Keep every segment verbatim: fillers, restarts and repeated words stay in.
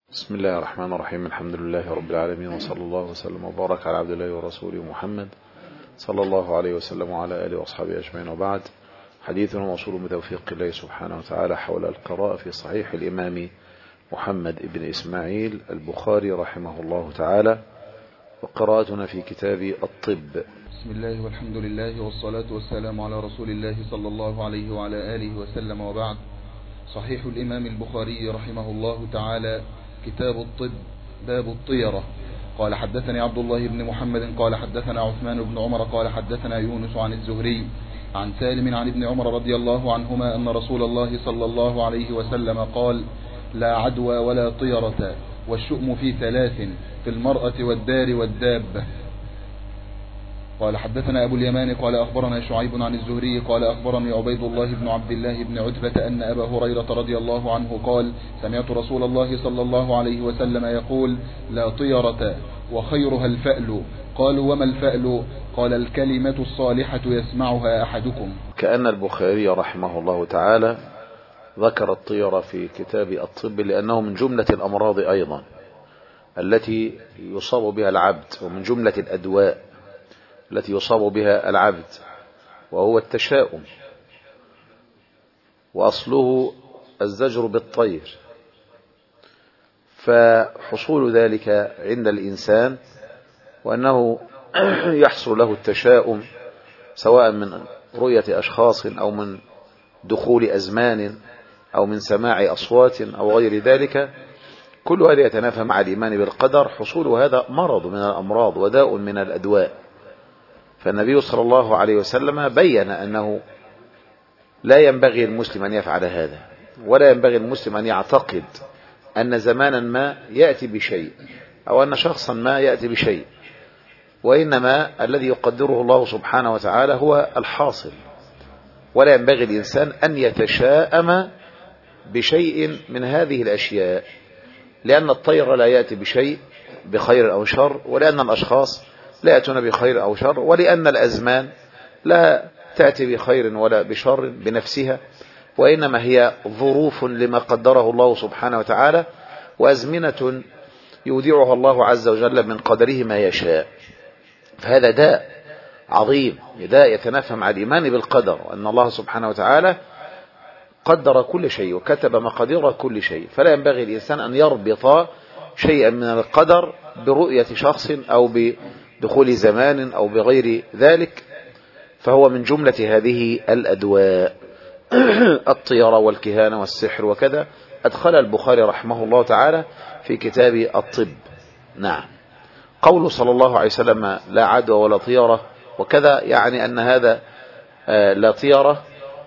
بسم الله الرحمن الرحيم. الحمد لله رب العالمين، وصلى الله وسلم وبارك على عبد الله ورسوله محمد صلى الله عليه وسلم وعلى آله وأصحابه أجمعين، وبعد. حديثنا موصول بتوفيق الله سبحانه وتعالى حول القراءة في صحيح الإمام محمد بن إسماعيل البخاري رحمه الله تعالى، وقراءتنا في كتاب الطب. بسم الله والحمد لله والصلاة والسلام على رسول الله صلى الله عليه وعلى آله وسلم، وبعد. صحيح الإمام البخاري رحمه الله تعالى، كتاب الطب، باب الطيرة. قال حدثني عبد الله بن محمد قال حدثنا عثمان بن عمر قال حدثنا يونس عن الزهري عن سالم عن ابن عمر رضي الله عنهما أن رسول الله صلى الله عليه وسلم قال: لا عدوى ولا طيرة، والشؤم في ثلاث: في المرأة والدار والدابة. قال حدثنا أبو اليمان قال أخبرنا شعيب عن الزهري قال أخبرني عبيد الله بن عبد الله بن عتبة أن أبا هريرة رضي الله عنه قال: سمعت رسول الله صلى الله عليه وسلم يقول: لا طيرة وخيرها الفأل. قالوا: وما الفأل؟ قال: الكلمة الصالحة يسمعها أحدكم. كأن البخاري رحمه الله تعالى ذكر الطيرة في كتاب الطب لأنه من جملة الأمراض أيضا التي يصاب بها العبد، ومن جملة الأدواء التي يصاب بها العبد، وهو التشاؤم، وأصله الزجر بالطير. فحصول ذلك عند الإنسان وأنه يحصل له التشاؤم، سواء من رؤية أشخاص أو من دخول أزمان أو من سماع أصوات أو غير ذلك، كل هذا يتنافى مع الإيمان بالقدر. حصول هذا مرض من الأمراض وداء من الأدواء. فالنبي صلى الله عليه وسلم بين أنه لا ينبغي المسلم أن يفعل هذا، ولا ينبغي المسلم أن يعتقد أن زمانا ما يأتي بشيء أو أن شخصا ما يأتي بشيء، وإنما الذي يقدره الله سبحانه وتعالى هو الحاصل. ولا ينبغي الإنسان أن يتشاءم بشيء من هذه الأشياء، لأن الطير لا يأتي بشيء بخير أو شر، ولأن الأشخاص لا يأتون بخير أو شر، ولأن الأزمان لا تأتي بخير ولا بشر بنفسها، وإنما هي ظروف لما قدره الله سبحانه وتعالى، وأزمنة يودعها الله عز وجل من قدره ما يشاء. فهذا داء عظيم، داء يتنافى مع الإيمان بالقدر، وأن الله سبحانه وتعالى قدر كل شيء وكتب مقادير كل شيء. فلا ينبغي الإنسان أن يربط شيئا من القدر برؤية شخص أو بدخول زمان أو بغير ذلك، فهو من جملة هذه الأدواء. الطيرة والكهانة والسحر وكذا أدخل البخاري رحمه الله تعالى في كتاب الطب. نعم. قوله صلى الله عليه وسلم: لا عدوى ولا طيرة وكذا، يعني أن هذا لا طيرة،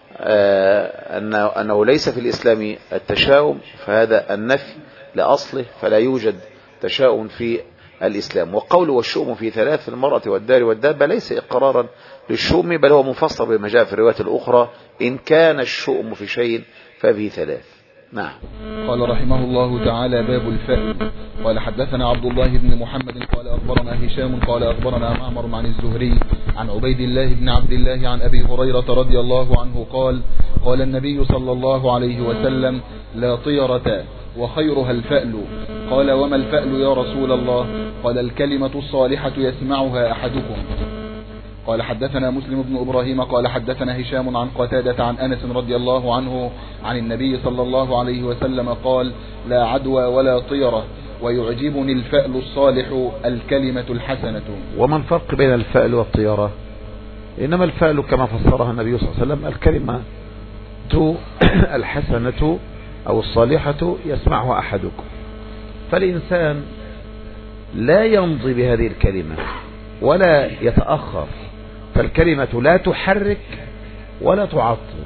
أنه ليس في الإسلام التشاؤم، فهذا النفي لأصله، فلا يوجد تشاؤم في الإسلام. وقول والشؤم في ثلاث: المرأة والدار والدابة، ليس إقرارا للشؤم، بل هو مفسر بما جاء في الروايات الأخرى: إن كان الشؤم في شيء ففي ثلاث. نعم. قال رحمه الله تعالى: باب الفأل. قال حدثنا عبد الله بن محمد قال أخبرنا هشام قال أخبرنا معمر عن الزهري عن عبيد الله بن عبد الله عن أبي هريرة رضي الله عنه قال: قال النبي صلى الله عليه وسلم: لا طيرة وخيرها الفأل. قال: وما الفأل يا رسول الله؟ قال: الكلمة الصالحة يسمعها أحدكم. قال حدثنا مسلم بن إبراهيم قال حدثنا هشام عن قتادة عن أنس رضي الله عنه عن النبي صلى الله عليه وسلم قال: لا عدوى ولا طيرة، ويعجبني الفأل الصالح، الكلمة الحسنة. وما الفرق بين الفأل والطيرة؟ إنما الفأل كما فسرها النبي صلى الله عليه وسلم الكلمة الحسنة أو الصالحة يسمعها أحدكم. فالإنسان لا يمضي بهذه الكلمة ولا يتأخر، فالكلمة لا تحرك ولا تعطل،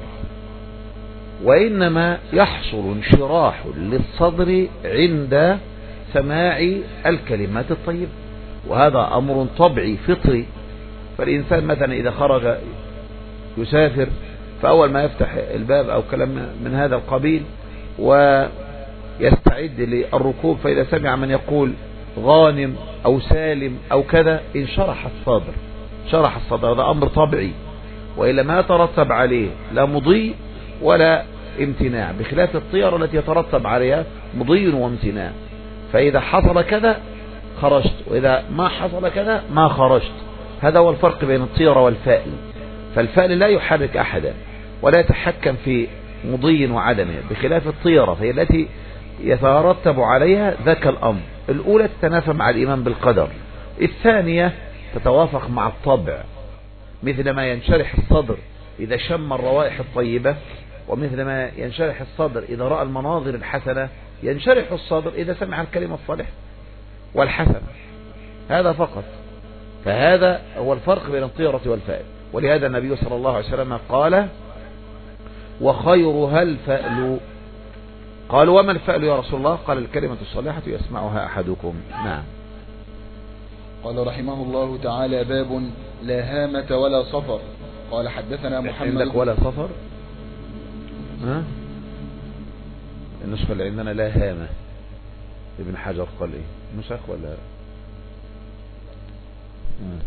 وإنما يحصل انشراح للصدر عند سماع الكلمات الطيبة، وهذا أمر طبيعي فطري. فالإنسان مثلا إذا خرج يسافر، فأول ما يفتح الباب أو كلام من هذا القبيل ويستعد للركوب، فإذا سمع من يقول غانم أو سالم أو كذا انشرح الصدر، شرح الصدر. هذا أمر طبيعي، وإلا ما يترتب عليه لا مضي ولا امتناع، بخلاف الطيرة التي يترتب عليها مضي وامتناع. فإذا حصل كذا خرجت، وإذا ما حصل كذا ما خرجت. هذا هو الفرق بين الطيرة والفأل. فالفأل لا يحرك أحدا ولا يتحكم في مضي وعدمه، بخلاف الطيرة فهي التي يترتب عليها ذاك الأمر. الأولى تتنافى مع الإيمان بالقدر، الثانية تتوافق مع الطبع، مثل ما ينشرح الصدر إذا شم الروائح الطيبة، ومثل ما ينشرح الصدر إذا رأى المناظر الحسنة ينشرح الصدر إذا سمع الكلمة الصالحة والحسنة. هذا فقط. فهذا هو الفرق بين الطيرة والفأل. ولهذا النبي صلى الله عليه وسلم قال: وخيرها الفأل. قالوا: وما الفأل يا رسول الله؟ قال: الكلمة الصالحة يسمعها أحدكم. نعم. قال رحمه الله تعالى: باب لا هامة ولا صفر. قال حدثنا محمد. عندك ولا صفر؟ ها؟ النسخة اللي عندنا لا هامة. ابن حجر قال ايه؟ نسخ ولا ها.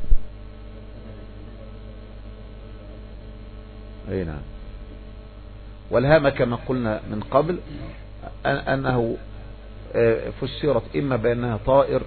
اي نعم. والهامة كما قلنا من قبل أنه فسرت إما بأنها طائر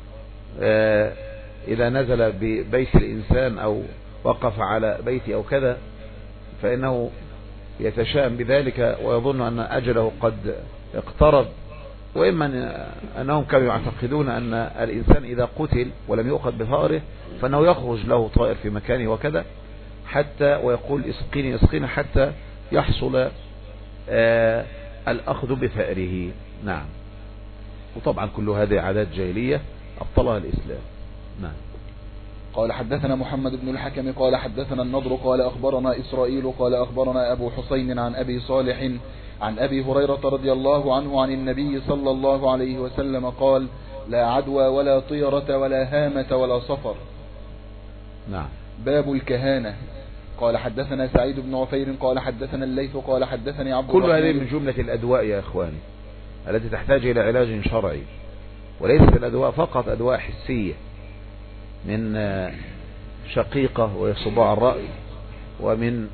إذا نزل ببيت الإنسان أو وقف على بيتي أو كذا فإنه يتشائم بذلك ويظن أن أجله قد اقترب، وإما أنهم كانوا يعتقدون أن الإنسان إذا قتل ولم يؤخذ بثاره فإنه يخرج له طائر في مكانه وكذا، حتى ويقول اسقيني اسقيني حتى يحصل آه الأخذ بثأره. نعم. وطبعا كل هذه عادات جاهلية أبطلها الإسلام. نعم. قال حدثنا محمد بن الحكم قال حدثنا النضر قال أخبرنا إسرائيل قال أخبرنا أبو حسين عن أبي صالح عن أبي هريرة رضي الله عنه عن النبي صلى الله عليه وسلم قال: لا عدوى ولا طيرة ولا هامة ولا صفر. نعم. باب الكهانة. قال حدثنا سعيد بن عفير قال حدثنا الليث قال حدثني عبد كل هذه من جملة الأدواء يا إخواني التي تحتاج إلى علاج شرعي، وليست الأدواء فقط أدواء حسية من شقيقة وهي صداع الرأي، ومن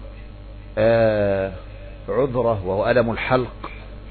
عذرة وهو ألم الحلق،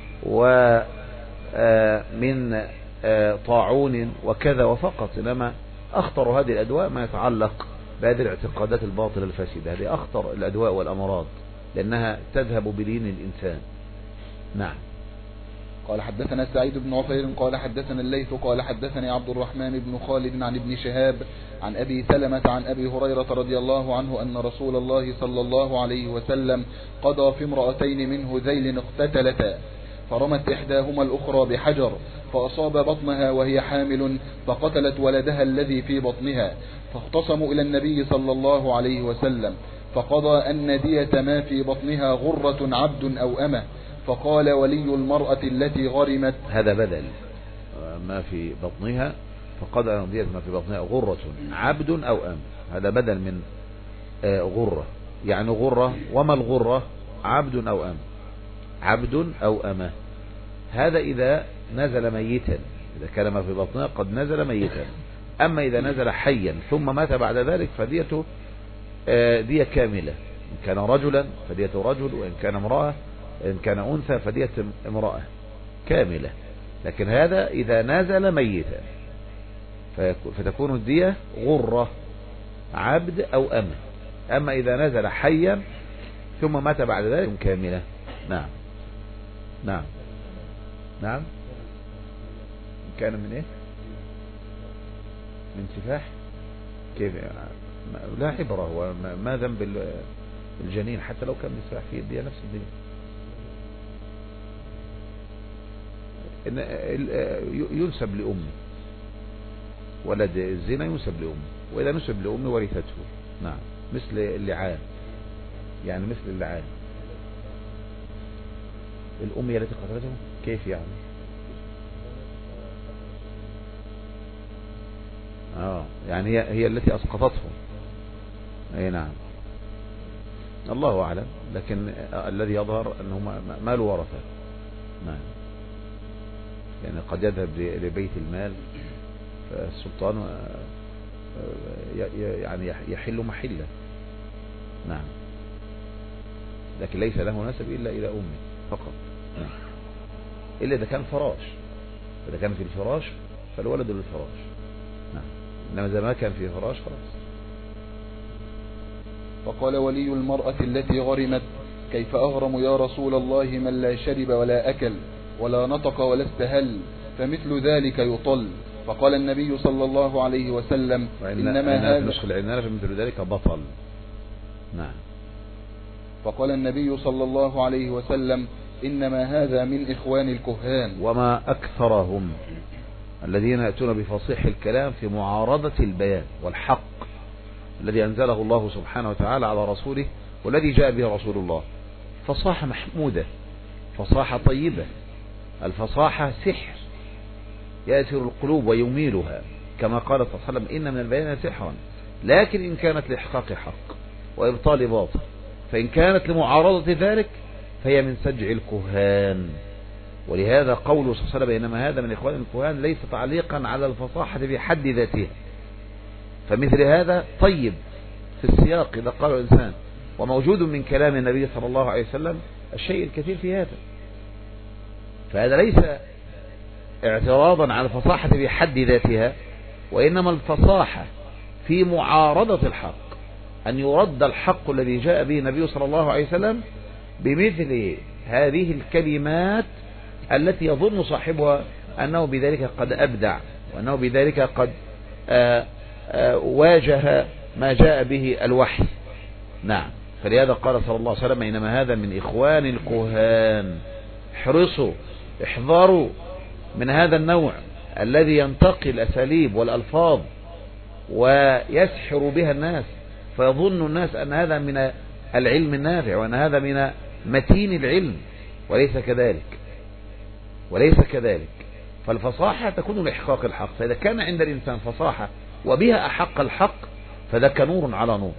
ومن طاعون وكذا وفقط. إنما أخطر هذه الأدواء ما يتعلق بهذه الاعتقادات الباطلة الفاسدة. هذه أخطر الأدواء والأمراض لأنها تذهب بدين الإنسان. نعم. قال حدثنا سعيد بن عفير قال حدثنا الليث قال حدثني عبد الرحمن بن خالد عن ابن شهاب عن أبي سلمة عن أبي هريرة رضي الله عنه أن رسول الله صلى الله عليه وسلم قضى في امرأتين من هذيل اقتتلتا، فرمت إحداهما الأخرى بحجر فأصاب بطنها وهي حامل فقتلت ولدها الذي في بطنها، فاختصموا إلى النبي صلى الله عليه وسلم فقضى أن دية ما في بطنها غرة عبد أو أمة، فقال ولي المرأة التي غرمت هذا بدل ما في بطنها، فقضى أن دية ما في بطنها غرة عبد أو أمة، هذا بدل من غرة. يعني غرة، وما الغرة؟ عبد أو أمة، عبد أو أمة. هذا إذا نزل ميتا، إذا كان ما في بطنها قد نزل ميتا. أما إذا نزل حيا ثم مات بعد ذلك فديته دية كاملة، إن كان رجلا فديته رجل، وإن كان امرأة إن كان أنثى فدية امرأة كاملة. لكن هذا إذا نزل ميتا فتكون الدية غرة عبد أو أمة. أما إذا نزل حيا ثم مات بعد ذلك كاملة. نعم. نعم. نعم. كان من إيه؟ من سفاح. كيف؟ لا عبرة، هو ما ذنب الجنين حتى لو كان بسفاح فيه الدية نفس الدية. ينسب لأمه، ولد الزنا ينسب لأمه، وإذا نسب لأمه ورثته. نعم. مثل اللعان، يعني مثل اللعان. الأم هي التي قتلته. كيف يعني؟ اه يعني هي هي التي أسقطته. اي نعم. الله أعلم، لكن الذي يظهر أنه مال ورثة. نعم. يعني قد يذهب لبيت المال فالسلطان يعني يحل محله. نعم. لكن ليس له نسب إلا إلى أمه فقط. نعم. إلا إذا كان فراش، إذا كان في الفراش فالولد للفراش، نعم. إنما إذا ما كان في فراش خلاص. فقال ولي المرأة التي غرمت: كيف أغرم يا رسول الله من لا شرب ولا أكل ولا نطق ولا استهل، فمثل ذلك يطل. فقال النبي صلى الله عليه وسلم: إنما هذا نسخ العنانة فمثل ذلك بطل، نعم. فقال النبي صلى الله عليه وسلم: إنما هذا من إخوان الكهان. وما أكثرهم الذين يأتون بفصيح الكلام في معارضة البيان والحق الذي أنزله الله سبحانه وتعالى على رسوله والذي جاء به رسول الله. فصاحة محمودة، فصاحة طيبة، الفصاحة سحر يأثر القلوب ويميلها، كما قال صلى الله عليه وسلم: إن من البيان سحرا، لكن إن كانت لإحقاق حق وإبطال باطل، فإن كانت لمعارضة ذلك فهي من سجع الكهان. ولهذا قوله صلى الله عليه وسلم: إنما هذا من إخوان الكهان، ليس تعليقا على الفصاحة بحد ذاتها، فمثل هذا طيب في السياق إذا قال الإنسان، وموجود من كلام النبي صلى الله عليه وسلم الشيء الكثير في هذا. فهذا ليس اعتراضا على الفصاحة بحد ذاتها، وإنما الفصاحة في معارضة الحق، أن يرد الحق الذي جاء به النبي صلى الله عليه وسلم بمثل هذه الكلمات التي يظن صاحبها أنه بذلك قد أبدع، وأنه بذلك قد آآ آآ واجه ما جاء به الوحي، نعم. فلهذا قال صلى الله عليه وسلم: إنما هذا من إخوان الكهان. احرصوا، احذروا من هذا النوع الذي ينتقي الأساليب والألفاظ ويسحر بها الناس، فيظن الناس أن هذا من العلم النافع، وأن هذا من متين العلم، وليس كذلك، وليس كذلك. فالفصاحة تكون لإحقاق الحق، فإذا كان عند الإنسان فصاحة وبها أحق الحق فذاك نور على نور.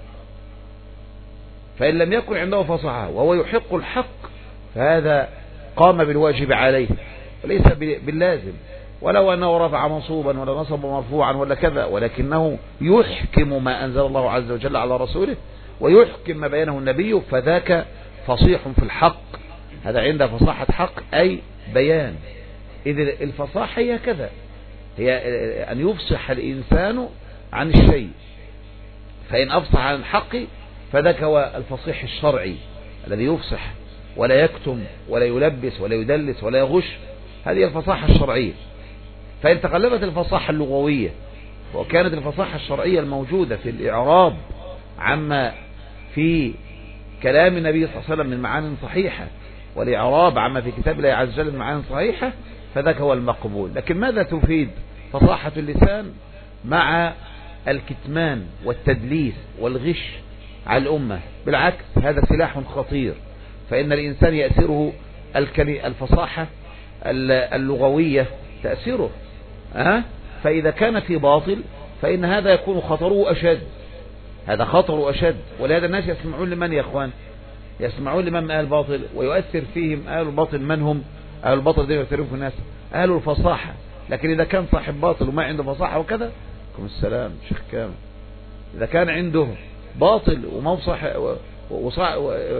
فإن لم يكن عنده فصاحة وهو يحق الحق فهذا قام بالواجب عليه وليس باللازم، ولو أنه رفع منصوبا ولا نصب مرفوعا ولا كذا، ولكنه يحكم ما أنزل الله عز وجل على رسوله ويحكم ما بينه النبي، فذاك فصيح في الحق. هذا عنده فصاحة حق أي بيان. إذ الفصاحة هي كذا، هي أن يفصح الإنسان عن الشيء، فإن أفصح عن الحق فذاك هو الفصيح الشرعي الذي يفصح ولا يكتم ولا يلبس ولا يدلس ولا يغش، هذه الفصاحة الشرعية. فإن تقلبت الفصاحة اللغوية وكانت الفصاحة الشرعية الموجودة في الإعراب عما في كلام النبي صلى الله عليه وسلم من معاني صحيحة، والإعراب عما في كتاب الله عز وجل من معاني صحيحة، فذاك هو المقبول. لكن ماذا تفيد فصاحة اللسان مع الكتمان والتدليس والغش على الأمة؟ بالعكس، هذا سلاح خطير. فإن الإنسان يأثره الفصاحة اللغوية تأثيره، أه؟ فإذا كان في باطل فإن هذا يكون خطره أشد، هذا خطره أشد. ولهذا الناس يسمعون لمن يا أخوان؟ يسمعون لمن أهل الباطل، ويؤثر فيهم أهل الباطل. من هم أهل الباطل؟ دي يؤثرون في الناس أهل الفصاحة. لكن إذا كان صاحب باطل وما عنده فصاحة وكذا، عليكم السلام شيخ كامل، إذا كان عنده باطل وما صح وصح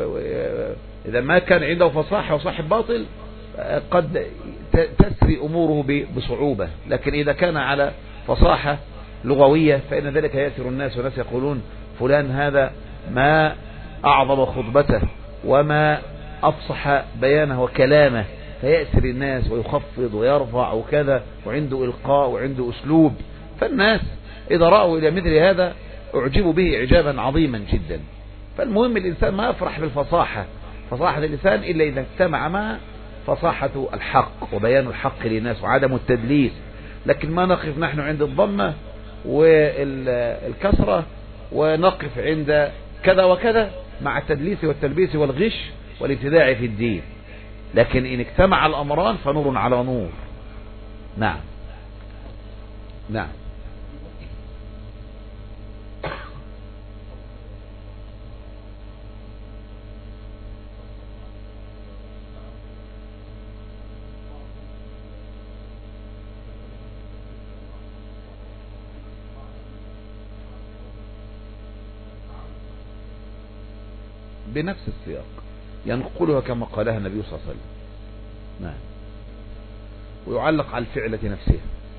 إذا ما كان عنده فصاحة وصاحب باطل قد تسري أموره بصعوبة. لكن إذا كان على فصاحة لغوية فإن ذلك يأثر الناس، والناس يقولون فلان هذا ما أعظم خطبته وما أفصح بيانه وكلامه، فيأثر الناس ويخفض ويرفع وكذا، وعنده إلقاء وعنده أسلوب. فالناس إذا رأوا إلى مثل هذا أعجبوا به إعجابا عظيما جدا. فالمهم الإنسان ما يفرح بالفصاحة، فصاحة الإنسان إلا إذا اجتمع مع فصاحة الحق وبيان الحق للناس وعدم التدليس. لكن ما نقف نحن عند الضمة والكسرة ونقف عند كذا وكذا مع التدليس والتلبيس والغش والابتداع في الدين. لكن إن اجتمع الأمران فنور على نور. نعم نعم. بنفس السياق ينقلها كما قالها النبي صلى الله عليه وسلم. نعم. ويعلق على الفعلة نفسها،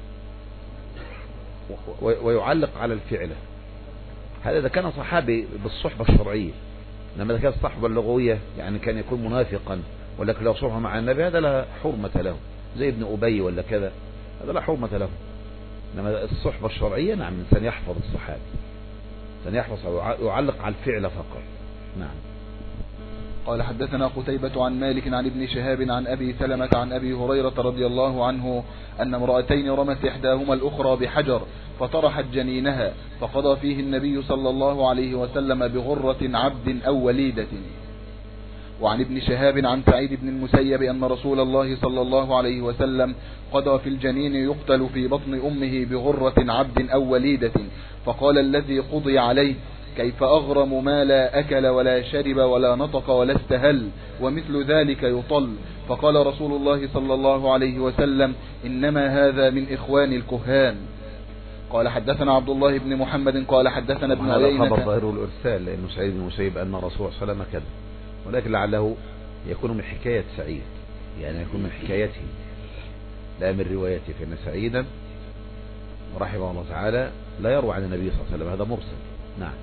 ويعلق على الفعلة. هذا إذا كان صحابي بالصحبة الشرعية. لما إذا كانت الصحبة اللغوية يعني كان يكون منافقا، ولكن لو صحبة مع النبي هذا لا حرمة له، زي ابن أبي ولا كذا، هذا لا حرمة له. لما الصحبة الشرعية نعم الإنسان يحفظ الصحابي، الإنسان يحفظ ويعلق على الفعل فقط. نعم. قال حدثنا قتيبة عن مالك عن ابن شهاب عن أبي سلمة عن أبي هريرة رضي الله عنه أن امرأتين رمت إحداهما الأخرى بحجر فطرحت جنينها، فقضى فيه النبي صلى الله عليه وسلم بغرة عبد أو وليدة. وعن ابن شهاب عن سعيد بن المسيب أن رسول الله صلى الله عليه وسلم قضى في الجنين يقتل في بطن أمه بغرة عبد أو وليدة، فقال الذي قضي عليه: كيف أغرم ما لا أكل ولا شرب ولا نطق ولا استهل ومثل ذلك يطل؟ فقال رسول الله صلى الله عليه وسلم: إنما هذا من إخوان الكهان. قال حدثنا عبد الله بن محمد قال حدثنا ابن عيينة. هذا خبر ظاهر الإرسال، لأنه سعيد بن المسيب أن الرسول صلى الله عليه وسلم كذب، ولكن لعله يكون من حكاية سعيد، يعني يكون من حكايته لا من روايته، فإن سعيدا رحمه الله تعالى لا يروى عن النبي صلى الله عليه وسلم، هذا مرسل. نعم.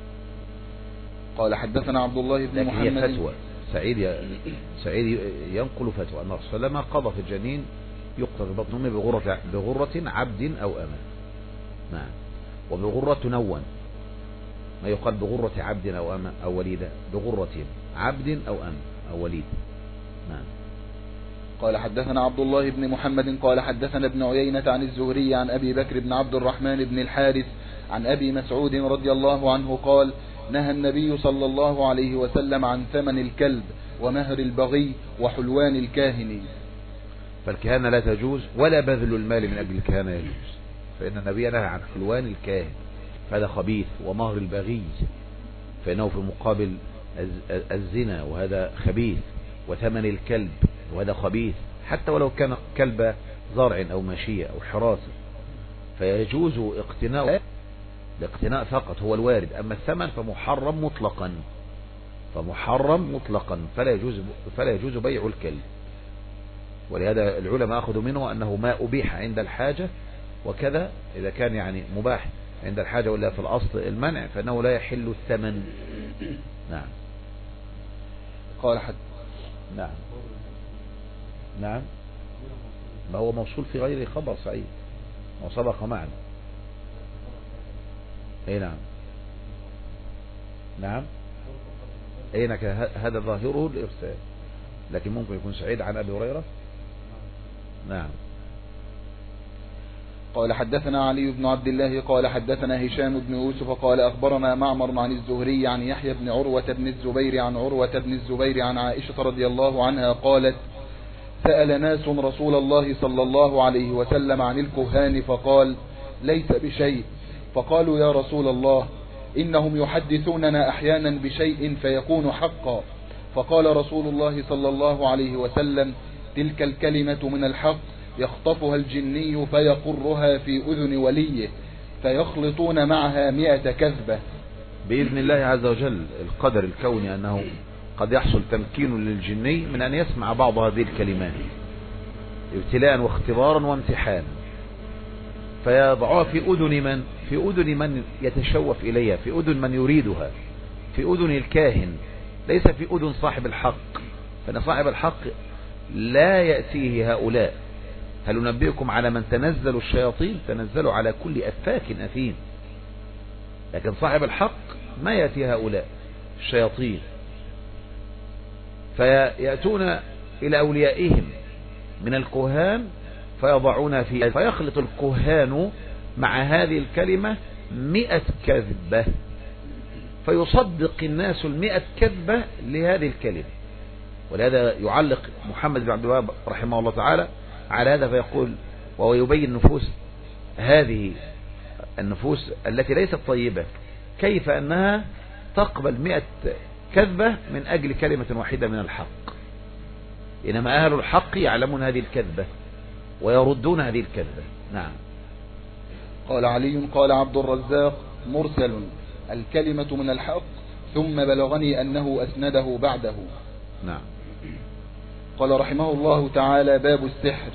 قال حدثنا عبد الله بن محمد. لكن هي فتوى، سعيد ي... سعيد ينقل فتوى أن الرسول صلى الله عليه وسلم قضى في الجنين يقتل في بطن أمه بغرة بغرة عبد أو أمة. نعم. وبغرة تنون، ما يقال بغرة عبد أو أمة أو وليدة، بغرة عبد أو أمة أو وليد. نعم. قال حدثنا عبد الله بن محمد قال حدثنا ابن عيينة عن الزهري عن أبي بكر بن عبد الرحمن بن الحارث عن أبي مسعود رضي الله عنه قال: نهى النبي صلى الله عليه وسلم عن ثمن الكلب ومهر البغي وحلوان الكاهن. فالكهانة لا تجوز، ولا بذل المال من أجل الكهانة يجوز، فإن النبي نهى عن حلوان الكاهن، فهذا خبيث، ومهر البغي فإنه في مقابل الزنا وهذا خبيث، وثمن الكلب وهذا خبيث، حتى ولو كان كلب زرع أو ماشية أو حراسة، فيجوز اقتناء، الاقتناء فقط هو الوارد، أما الثمن فمحرم مطلقا، فمحرم مطلقا فلا يجوز فلا يجوز بيع الكلب. ولهذا العلماء أخذوا منه أنه ما أبيح عند الحاجة، وكذا إذا كان يعني مباح عند الحاجة ولا في الأصل المنع فإنه لا يحل الثمن. نعم. قال حد نعم نعم ما هو موصول في غير خبر سعيد وسبق معنا. اي نعم نعم اي نعم هذا ظاهره الارسال، لكن ممكن يكون سعيد عن ابي هريره. نعم. قال حدثنا علي بن عبد الله قال حدثنا هشام بن يوسف قال أخبرنا معمر عن الزهري عن يحيى بن عروة بن الزبير عن عروة بن الزبير عن عائشة رضي الله عنها قالت: سأل ناس رسول الله صلى الله عليه وسلم عن الكهان فقال: ليس بشيء. فقالوا: يا رسول الله، إنهم يحدثوننا أحيانا بشيء فيكون حقا. فقال رسول الله صلى الله عليه وسلم: تلك الكلمة من الحق يخطفها الجني فيقرها في أذن وليه فيخلطون معها مئة كذبة. بإذن الله عز وجل القدر الكوني أنه قد يحصل تمكين للجني من أن يسمع بعض هذه الكلمات ابتلاء واختبارا وامتحانا، فيضعها في أذن من في أذن من يتشوف إليها، في أذن من يريدها، في أذن الكاهن، ليس في أذن صاحب الحق، فإن صاحب الحق لا يأتيه هؤلاء. هل ننبئكم على من تنزل الشياطين؟ تنزلوا على كل أفاك أثيم. لكن صاحب الحق ما يأتي هؤلاء الشياطين، فيأتون إلى أوليائهم من الكهان فيضعون في فيخلط الكهان مع هذه الكلمة مئة كذبة، فيصدق الناس المئة كذبة لهذه الكلمة. ولهذا يعلق محمد بن عبد الوهاب رحمه الله تعالى على هذا فيقول: وهو يبين نفوس هذه النفوس التي ليست طيبة كيف أنها تقبل مئة كذبة من أجل كلمة واحدة من الحق، إنما أهل الحق يعلمون هذه الكذبة ويردون هذه الكذبة. نعم. قال علي قال عبد الرزاق: مرسل، الكلمة من الحق، ثم بلغني أنه أسنده بعده. نعم. قال رحمه الله تعالى: باب السحر.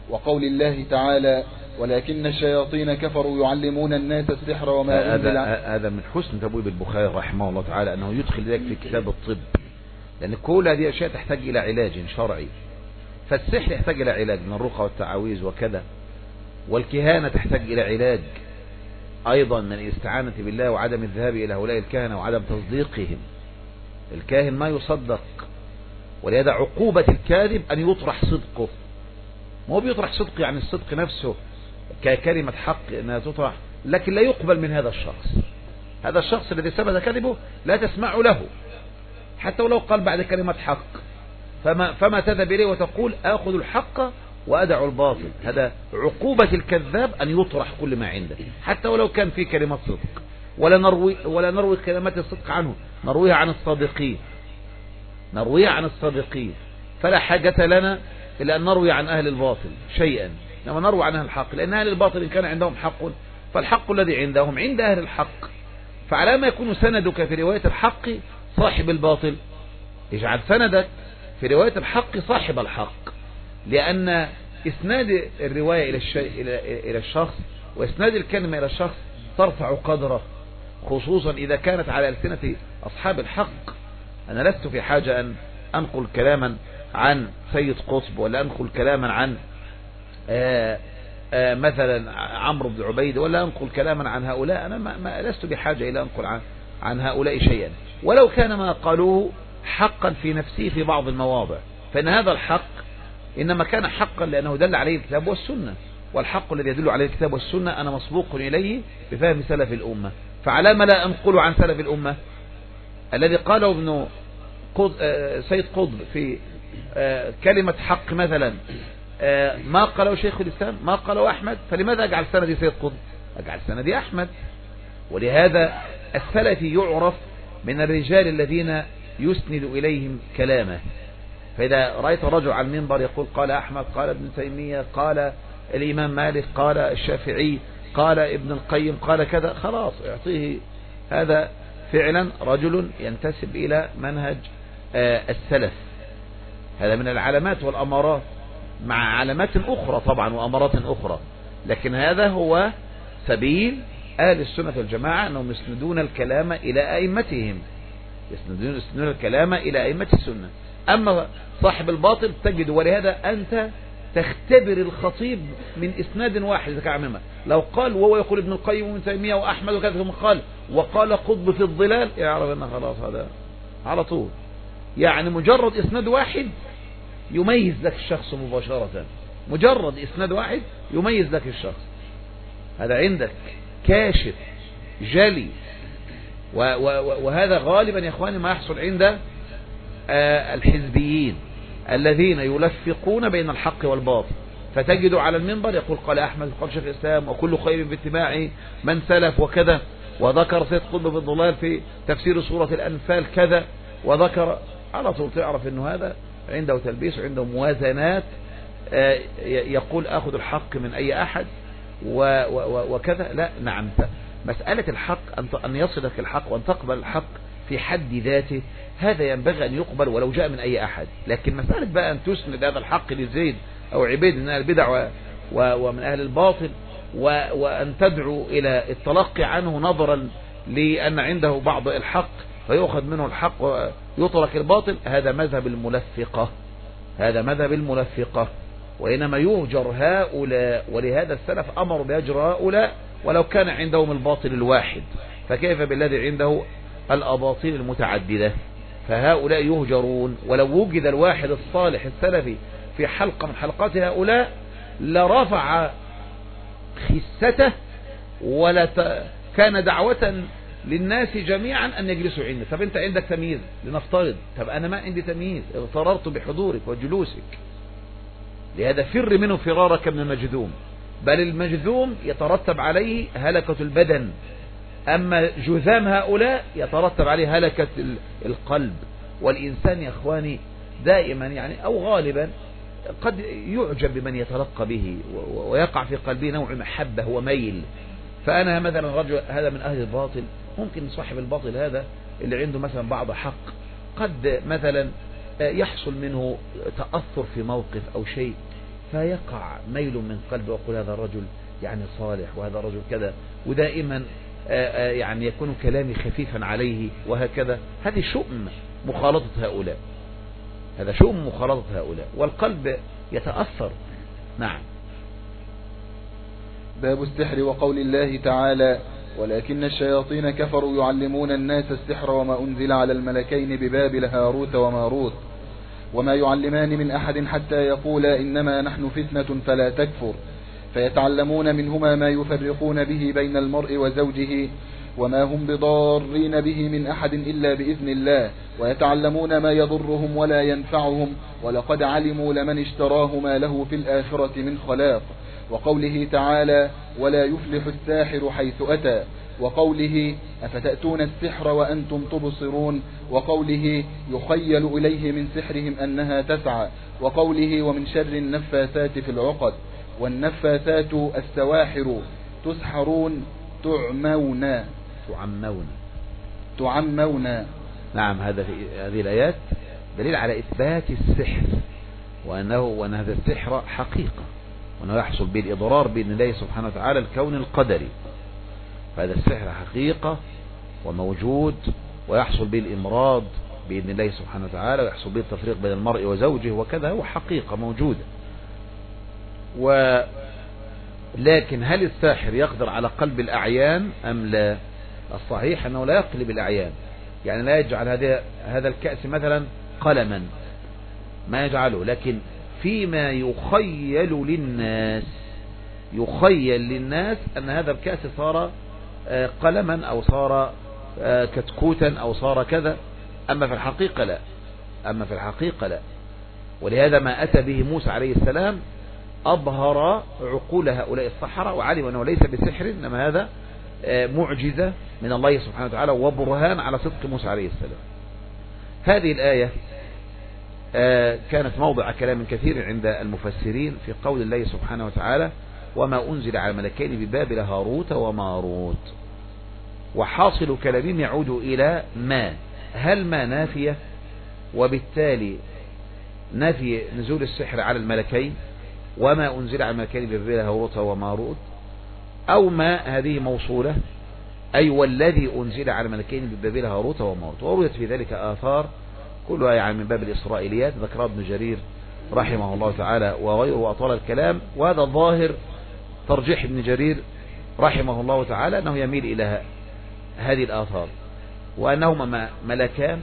وقول الله تعالى ولكن الشياطين كفروا يعلمون الناس السحر وما أنزل. هذا من حسن تبويب البخاري رحمه الله تعالى أنه يدخل ذلك في كتاب الطب، لأن كل هذه أشياء تحتاج إلى علاج شرعي. فالسحر يحتاج إلى علاج من الرقى والتعاويذ وكذا، والكهانة تحتاج إلى علاج أيضا من الاستعانة بالله وعدم الذهاب إلى هؤلاء الكهنة وعدم تصديقهم. الكاهن ما يصدق، ولهذا عقوبة الكاذب أن يطرح صدقه. ما هو بيطرح صدق يعني الصدق نفسه ككلمة حق أنها تطرح، لكن لا يقبل من هذا الشخص. هذا الشخص الذي ثبت كذبه لا تسمع له حتى ولو قال بعد كلمة حق. فما, فما تذهب إليه وتقول آخذ الحق وأدع الباطل. هذا عقوبة الكذاب أن يطرح كل ما عنده حتى ولو كان في كلمة صدق. ولا نروي, ولا نروي كلمات الصدق عنه، نرويها عن الصادقين، نرويها عن الصادقين. فلا حاجة لنا إلا أن نروي عن أهل الباطل شيئا، لما نروي عن أهل الحق، لأن أهل الباطل إن كان عندهم حق فالحق الذي عندهم عند أهل الحق. فعلى ما يكون سندك في رواية الحق صاحب الباطل، اجعل سندك في رواية الحق صاحب الحق، لأن إسناد الرواية إلى, الشيء إلى, إلى الشخص وإسناد الكلمة إلى الشخص ترفع قدره، خصوصا إذا كانت على ألسنة أصحاب الحق. أنا لست في حاجة أن أنقل كلاما عن سيد قطب، ولا أنقل كلاما عن آآ آآ مثلا عمرو بن عبيد، ولا أنقل كلاما عن هؤلاء. أنا ما ما لست بحاجة إلى أنقل عن, عن هؤلاء شيئا، ولو كان ما قالوه حقا في نفسه في بعض المواضع، فإن هذا الحق إنما كان حقا لأنه دل عليه الكتاب والسنة، والحق الذي يدل عليه الكتاب والسنة أنا مسبوق إليه بفهم سلف الأمة. فعلى ما لا أنقل عن سلف الأمة الذي قاله ابن سيد قطب في كلمة حق مثلا ما قاله شيخ الإسلام، ما قاله أحمد، فلماذا أجعل سندي سيد قطب؟ أجعل سندي أحمد. ولهذا السلفي يعرف من الرجال الذين يسند إليهم كلامه. فإذا رأيت رجل على المنبر يقول قال أحمد، قال ابن تيمية، قال الإمام مالك، قال الشافعي، قال ابن القيم، قال كذا، خلاص اعطيه هذا فعلا رجل ينتسب إلى منهج السلف. هذا من العلامات والأمارات، مع علامات أخرى طبعا وأمارات أخرى، لكن هذا هو سبيل أهل السنة والجماعة، أنهم يسندون الكلام إلى أئمتهم، يسندون, يسندون الكلام إلى أئمة السنة. أما صاحب الباطل تجد، ولهذا أنت تختبر الخطيب من إسناد واحد إذا كان عمما. لو قال وهو يقول ابن القيم وابن تيمية وأحمد وكذا ثم قال وقال قطب في الظلال، يعرف أنه خلاص هذا على طول، يعني مجرد إسناد واحد يميز لك الشخص مباشرة، مجرد إسناد واحد يميز لك الشخص. هذا عندك كاشف جلي، وهذا غالبا يا إخواني ما يحصل عند الحزبيين الذين يلفقون بين الحق والباطل. فتجد على المنبر يقول قال أحمد، قال شيخ الإسلام، وكل خير باتباع من سلف وكذا، وذكر سيد قطب في الضلال في تفسير سورة الأنفال كذا، وذكر، على طول تعرف أنه هذا عنده تلبيس وعنده موازنات، يقول أخذ الحق من أي أحد وكذا. لا، نعم، مسألة الحق أن يصلك الحق وأن تقبل الحق في حد ذاته، هذا ينبغي أن يقبل ولو جاء من أي أحد. لكن مسألة بقى أن تسند هذا الحق لزيد أو عبيد من أهل البدع ومن أهل الباطل، وأن تدعو إلى التلقي عنه نظرا لأن عنده بعض الحق فيأخذ منه الحق ويترك الباطل، هذا مذهب الملفقة، هذا مذهب الملفقة. وإنما يهجر هؤلاء، ولهذا السلف أمروا بهجر هؤلاء ولو كان عندهم الباطل الواحد، فكيف بالذي عنده الأباطيل المتعددة؟ فهؤلاء يهجرون. ولو وجد الواحد الصالح السلفي في حلقة من حلقات هؤلاء لرفع خسته، ولا كان دعوة للناس جميعا أن يجلسوا عنده. طب أنت عندك تمييز، لنفترض، طب أنا ما عندي تمييز، اغتررت بحضورك وجلوسك، لهذا فر منه فرارك من المجذوم، بل المجذوم يترتب عليه هلكة البدن، أما جذام هؤلاء يترتب عليه هلكة القلب. والإنسان يا أخواني دائما يعني أو غالبا قد يعجب بمن يتلقى به ويقع في قلبه نوع محبة وميل. فأنا مثلا رجل هذا من أهل الباطل، ممكن صاحب الباطل هذا اللي عنده مثلا بعض حق قد مثلا يحصل منه تأثر في موقف أو شيء، فيقع ميل من قلبه ويقول هذا الرجل يعني صالح وهذا الرجل كذا، ودائما يعني يكون كلامي خفيفا عليه وهكذا. هذه شؤم مخالطة هؤلاء، هذا شؤم مخالطة هؤلاء، والقلب يتأثر. نعم. باب السحر وقول الله تعالى: ولكن الشياطين كفروا يعلمون الناس السحر وما أنزل على الملكين ببابل هاروت وماروت وما يعلمان من أحد حتى يقولا إنما نحن فتنة فلا تكفر، فيتعلمون منهما ما يفرقون به بين المرء وزوجه وما هم بضارين به من أحد إلا بإذن الله، ويتعلمون ما يضرهم ولا ينفعهم، ولقد علموا لمن اشتراه ما له في الآخرة من خلاق. وقوله تعالى: ولا يفلح الساحر حيث أتى. وقوله: أفتأتون السحر وأنتم تبصرون. وقوله: يخيل إليه من سحرهم أنها تسعى. وقوله: ومن شر النفاثات في العقد. والنفاثات السواحر تسحرون تعمون تعمون تعمون نعم. هذا في هذه الآيات دليل على إثبات السحر، وأنه وأن هذا السحر حقيقة، وأنه يحصل به الإضرار بإذن الله سبحانه وتعالى الكون القدري. فهذا السحر حقيقة وموجود، ويحصل به الإمراض بإذن الله سبحانه وتعالى، ويحصل به التفريق بين المرء وزوجه وكذا، هو حقيقة موجودة. ولكن هل الساحر يقدر على قلب الأعيان أم لا؟ الصحيح أنه لا يقلب الأعيان، يعني لا يجعل هذا هذا الكأس مثلا قلما، ما يجعله، لكن فيما يخيل للناس، يخيل للناس أن هذا الكأس صار قلما أو صار كتكوتا أو صار كذا، أما في الحقيقة لا، أما في الحقيقة لا. ولهذا ما أتى به موسى عليه السلام أظهر عقول هؤلاء السحرة، وعلم أنه ليس بسحر، إنما هذا معجزة من الله سبحانه وتعالى وبرهان على صدق موسى عليه السلام. هذه الآية كانت موضع كلام كثير عند المفسرين في قول الله سبحانه وتعالى: وما أنزل على الملكين ببابل هاروت وماروت. وحاصل كلامهم يعود إلى ما، هل ما نافية وبالتالي نفي نزول السحر على الملكين، وما أنزل على الملكين ببابل هاروت وماروت، أو ما هذه موصولة، أي والذي أنزل على الملكين ببابل هاروت وماروت. ورويت في ذلك آثار كلها يعني من باب الإسرائيليات، ذكرها ابن جرير رحمه الله تعالى وغيره، وأطال الكلام. وهذا الظاهر ترجيح ابن جرير رحمه الله تعالى أنه يميل إلى هذه الآثار، وأنهما ملكان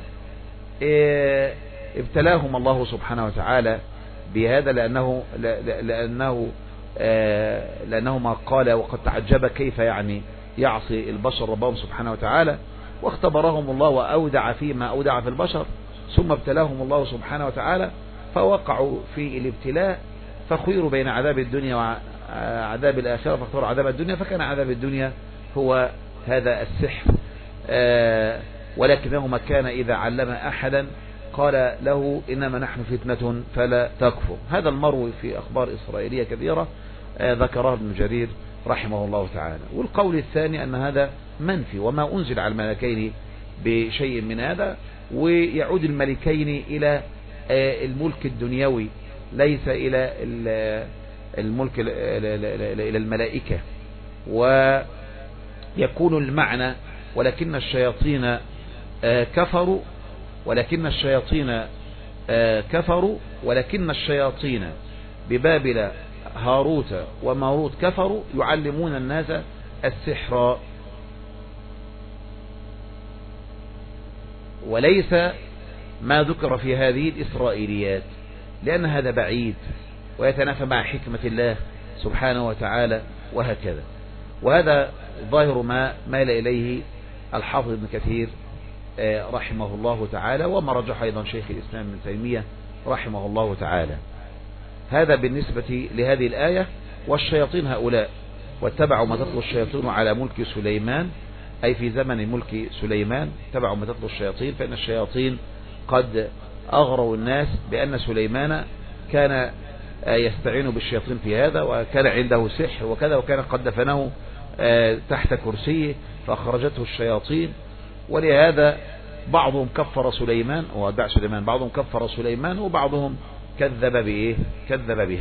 ابتلاهم الله سبحانه وتعالى بهذا، لأنه لأنه لأنه ما قال: وقد تعجب كيف يعني يعصي البشر ربهم سبحانه وتعالى. واختبرهم الله وأودع فيما أودع في البشر، ثم ابتلاهم الله سبحانه وتعالى فوقعوا في الابتلاء، فخيروا بين عذاب الدنيا وعذاب الآخرة، فاختاروا عذاب الدنيا، فكان عذاب الدنيا هو هذا السحر. ولكنهما كان إذا علم أحدا قال له: إنما نحن فتنة فلا تكفر. هذا المروي في أخبار إسرائيلية كثيرة ذكرها ابن جرير رحمه الله تعالى. والقول الثاني أن هذا منفي، وما أنزل على الملكين بشيء من هذا، ويعود الملكين إلى الملك الدنيوي، ليس إلى الملك إلى الملائكة. ويكون المعنى: ولكن الشياطين كفروا ولكن الشياطين كفروا ولكن الشياطين ببابل هاروت وماروت كفروا يعلمون الناس السحر. وليس ما ذكر في هذه الإسرائيليات، لأن هذا بعيد ويتنافى مع حكمة الله سبحانه وتعالى وهكذا. وهذا ظاهر ما مال إليه الحافظ ابن كثير رحمه الله تعالى، وما رجح أيضا شيخ الإسلام ابن تيمية رحمه الله تعالى. هذا بالنسبة لهذه الآية. والشياطين هؤلاء واتبعوا ما تتلو الشياطين على ملك سليمان، أي في زمن ملك سليمان اتبعوا ما تتلو الشياطين، فإن الشياطين قد أغروا الناس بأن سليمان كان يستعين بالشياطين في هذا، وكان عنده سحر وكذا، وكان قد دفنه تحت كرسيه فأخرجته الشياطين. ولهذا بعضهم كفر سليمان وأتباع سليمان، بعضهم كفر سليمان وبعضهم كذب بإيه كذب بهذا.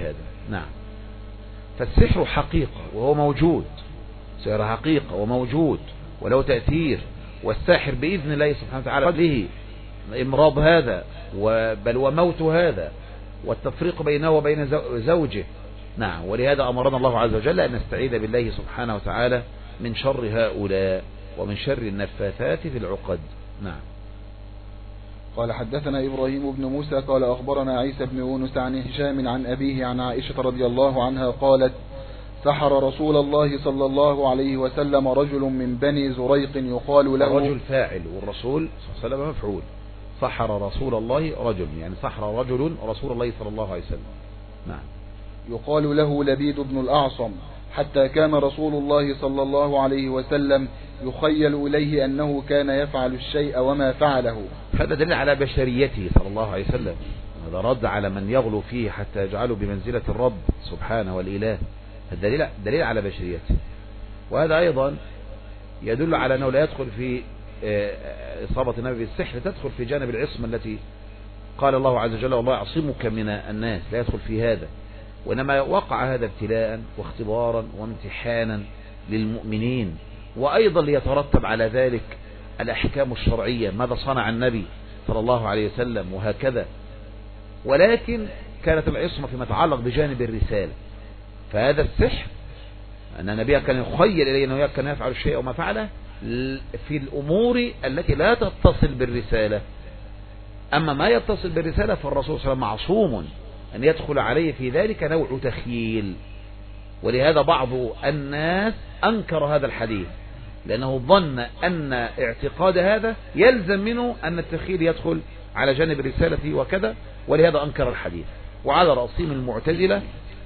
نعم. فالسحر حقيقة وهو موجود، سحر حقيقة وموجود وله تأثير، والساحر بإذن الله سبحانه وتعالى له إمراض هذا بل وموت هذا والتفريق بينه وبين زوجه. نعم. ولهذا أمرنا الله عز وجل أن نستعيذ بالله سبحانه وتعالى من شر هؤلاء ومن شر النفاثات في العقد. نعم. قال حدثنا إبراهيم بن موسى قال أخبرنا عيسى بن يونس عن هشام عن أبيه عن عائشة رضي الله عنها قالت سحر رسول الله صلى الله عليه وسلم رجل من بني زريق يقال له، رجل فاعل والرسول صلى الله عليه وسلم مفعول. سحر رسول الله رجل، يعني سحر رجل رسول الله صلى الله عليه وسلم. نعم. يقال له لبيد بن الأعصم، حتى كان رسول الله صلى الله عليه وسلم يخيل إليه أنه كان يفعل الشيء وما فعله. هذا دليل على بشريته صلى الله عليه وسلم، هذا رد على من يغلو فيه حتى يجعله بمنزلة الرب سبحانه والإله. الدليل دليل على بشريته. وهذا أيضا يدل على أنه لا يدخل في إصابة النبي بالسحر، تدخل في جانب العصمة التي قال الله عز وجل والله يعصمك من الناس، لا يدخل في هذا. وإنما وقع هذا ابتلاء واختبارا وامتحانا للمؤمنين، وأيضا ليترتب على ذلك الأحكام الشرعية، ماذا صنع النبي صلى الله عليه وسلم وهكذا. ولكن كانت العصمة فيما يتعلق بجانب الرسالة. فهذا السحر أن النبي كان يخيل إليه أنه كان يفعل الشيء وما فعله في الأمور التي لا تتصل بالرسالة. أما ما يتصل بالرسالة فالرسول صلى الله عليه وسلم معصوم أن يدخل عليه في ذلك نوع تخييل. ولهذا بعض الناس أنكر هذا الحديث، لأنه ظن أن اعتقاد هذا يلزم منه أن التخييل يدخل على جانب الرسالة وكذا، ولهذا أنكر الحديث. وعلى رأسهم المعتزلة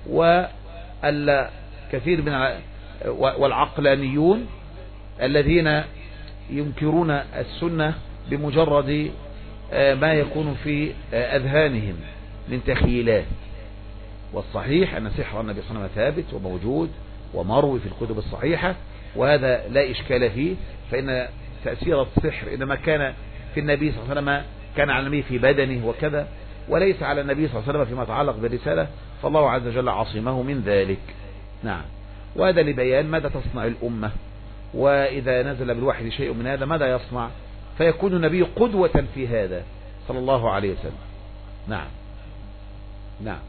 والكثير من والعقلانيون الذين ينكرون السنة بمجرد ما يكون في أذهانهم من تخيلات. والصحيح أن سحر النبي صلى الله عليه وسلم ثابت وموجود ومروي في الكتب الصحيحة، وهذا لا إشكال فيه. فإن تأثير السحر إنما كان في النبي صلى الله عليه وسلم، كان على النبي في بدنه وكذا، وليس على النبي صلى الله عليه وسلم فيما يتعلق بالرسالة، فالله عز وجل عصمه من ذلك. نعم. وهذا لبيان ماذا تصنع الأمة، وإذا نزل بالوحي شيء من هذا ماذا يصنع، فيكون النبي قدوة في هذا صلى الله عليه وسلم. نعم. نعم.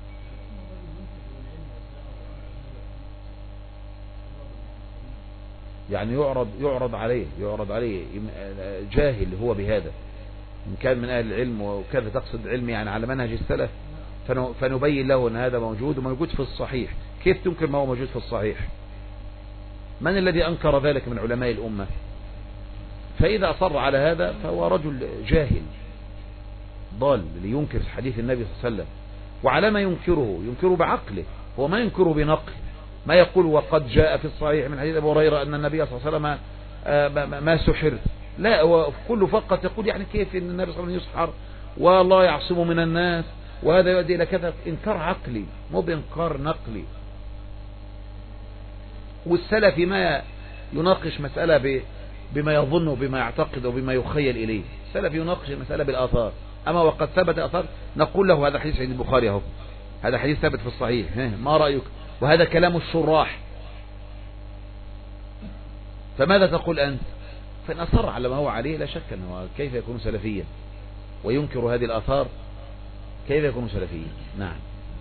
يعني يعرض يعرض عليه يعرض عليه جاهل هو بهذا، إن كان من أهل العلم وكذا تقصد علم يعني على منهج السلف، فنبين له أن هذا موجود وموجود في الصحيح. كيف تنكر ما هو موجود في الصحيح؟ من الذي أنكر ذلك من علماء الأمة؟ فإذا أصر على هذا فهو رجل جاهل ضال لينكر حديث النبي صلى الله عليه وسلم. وعلى ما ينكره ينكره بعقله، هو ما ينكره بنقل. ما يقول وقد جاء في الصحيح من حديث أبي هريرة أن النبي صلى الله عليه وسلم ما سحر، لا، هو كله فقط يقول يعني كيف أن النبي صلى الله عليه وسلم يسحر والله يعصمه من الناس وهذا يؤدي إلى كذا. إنكار عقلي مو بإنكار نقلي. والسلف ما يناقش مسألة بما يظن وبما يعتقد وبما يخيل إليه، السلف يناقش المسألة بالآثار. أما وقد ثبت آثار نقول له هذا حديث عند البخاري اهو، هذا حديث ثابت في الصحيح، ما رأيك؟ وهذا كلام الشراح، فماذا تقول أنت؟ فإن أصر على ما هو عليه لا شك أنه كيف يكون سلفيا وينكر هذه الآثار، كيف يكون سلفيا؟ نعم.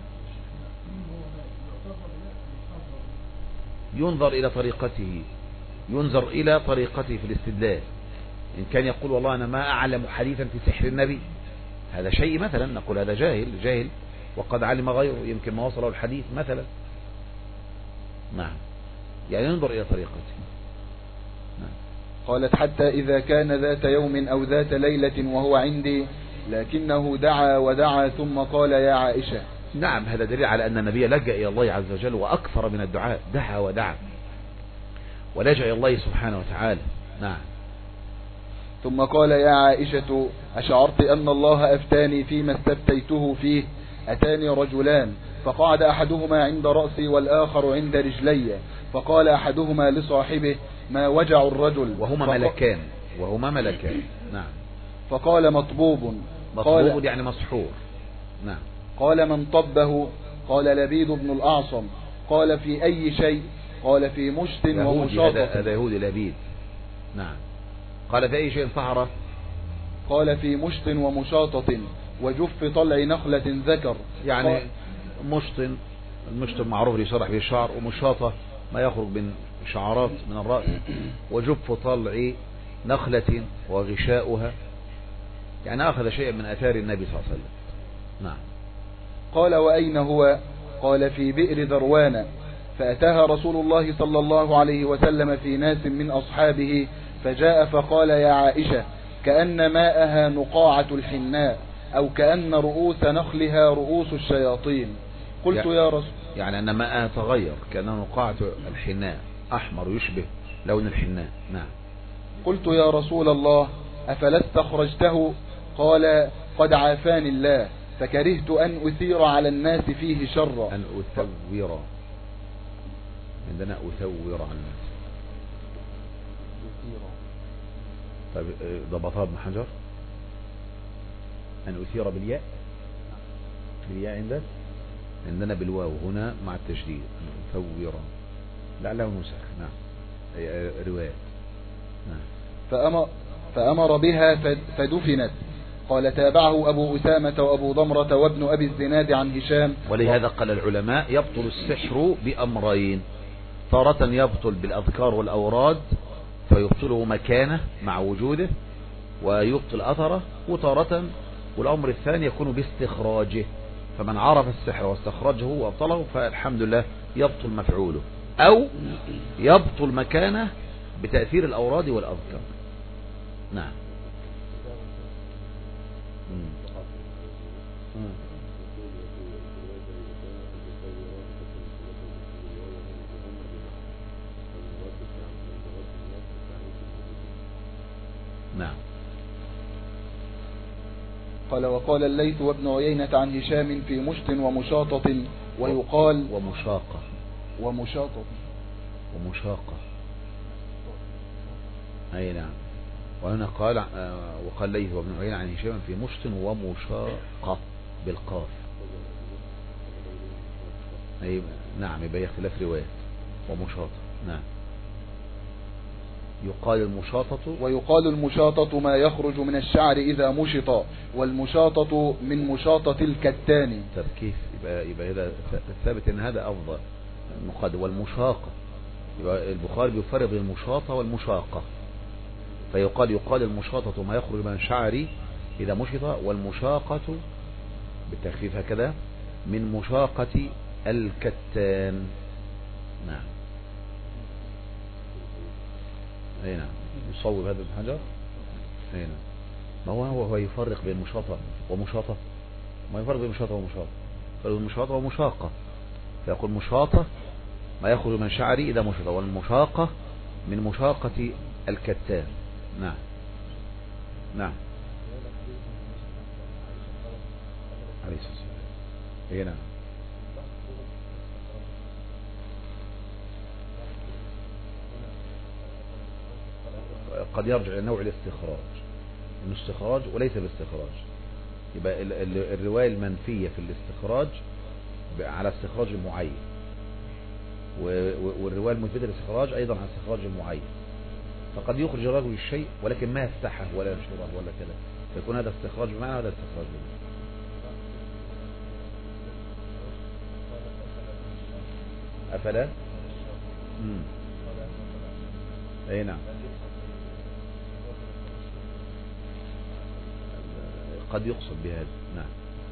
ينظر إلى طريقته ينظر إلى طريقته في الاستدلال. إن كان يقول والله أنا ما أعلم حديثا في سحر النبي، هذا شيء مثلا نقول هذا جاهل جاهل وقد علم غيره يمكن ما وصله الحديث مثلا. نعم. يعني ينظر إلى طريقته. نعم. قالت حتى إذا كان ذات يوم أو ذات ليلة وهو عندي لكنه دعا ودعا ثم قال يا عائشة. نعم. هذا دليل على أن النبي لجأ إلى الله عز وجل وأكثر من الدعاء، دعا ودعا ولجأ إلى الله سبحانه وتعالى. نعم. ثم قال يا عائشة أشعرت أن الله أفتاني فيما استفتيته فيه؟ أتاني رجلان فقعد أحدهما عند رأسي والآخر عند رجلي، فقال أحدهما لصاحبه ما وجع الرجل، وهما ملكان وهما ملكان. نعم. فقال مطبوب. مطبوب يعني مسحور. نعم. قال من طبه؟ قال لبيد بن الأعصم قال في أي شيء؟ قال في مشت ومشاطة. هذا يهودي لبيد. نعم. قال في أي شيء سحرة؟ قال في مشت ومشاطة وجف طلع نخلة ذكر. يعني مشط، المشط معروف يشرح به الشعر، ومشاطة ما يخرج من شعرات من الرأس، وجف طلع نخلة وغشاؤها، يعني أخذ شيئا من أثار النبي صلى الله عليه وسلم. نعم. قال وأين هو؟ قال في بئر ذروان. فأتاها رسول الله صلى الله عليه وسلم في ناس من أصحابه، فجاء فقال يا عائشة كأن ماءها نقاعة الحناء، أو كأن رؤوس نخلها رؤوس الشياطين. قلت يعني يا رسول يعني أن ماءها تغير، كأنها نقاعة الحناء، أحمر يشبه لون الحناء. نعم. قلت يا رسول الله أفلا استخرجته؟ قال قد عافاني الله، فكرهت أن أثير على الناس فيه شرا. أن أثور، عندنا أثور على الناس. طيب ضبطها ابن حجر. أن أثير بالياء، بالياء عندك، عندنا بالواو هنا مع التشديد. أن أثور لعله نسخ. نعم. أي روايات. نعم. فأمر, فأمر بها فدفنت. قال تابعه أبو أسامة وأبو ضمرة وابن أبي الزناد عن هشام. ولهذا قال العلماء يبطل السحر بأمرين: تارة يبطل بالأذكار والأوراد فيبطله مكانه مع وجوده ويبطل أثره، وتارة والأمر الثاني يكون باستخراجه، فمن عرف السحر واستخرجه وأبطله فالحمد لله يبطل مفعوله، أو يبطل مكانه بتأثير الأوراد والأذكار. نعم. نعم. قال وقال الليث وابن عيينة عن هشام في مشت ومشاطة، ويقال ومشاقة ومشاطة ومشاقة أي نعم. وهنا قال وقال الليث وابن عيينة عن هشام في مشت ومشاقة بالقاف. أي نعم، يبقى اختلاف روايات. ومشاطة. نعم. يقال المشاطة، ويقال المشاطة ما يخرج من الشعر إذا مشط، والمشاطة من مشاطة الكتان. طب كيف يبقى يبقى هذا ثابت ان هذا افضل مقاد. والمشاقة يبقى البخاري بيفرق بين المشاطة والمشاقة، فيقال يقال المشاطة ما يخرج من الشعر إذا مشط، والمشاقة بالتخفيف هكذا من مشاقة الكتان. نعم. اي نعم. يصوب هذا ابن حجر. اي نعم. ما هو هو هو يفرق بين مشاطة ومشاطة، ما يفرق بين مشاطة ومشاطة، يفرق بين مشاطة ومشاقة. فيقول مشاطة ما يخرج من شعري إذا مشط، والمشاقة من مشاقة الكتان. نعم. نعم. عليه الصلاة والسلام. اي نعم. قد يرجع إلى نوع الاستخراج، انه استخراج وليس باستخراج. يبقى الرواية المنفية في الاستخراج على استخراج المعين، والرواية المثبتة للاستخراج ايضا على استخراج المعين. فقد يخرج الرجل الشيء ولكن ما يفتحه ولا ينشره ولا كذا، فيكون هذا استخراج بمعنى هذا استخراج بمعنى. أفلا امم اي نعم. قد يقصد بهذا. نعم.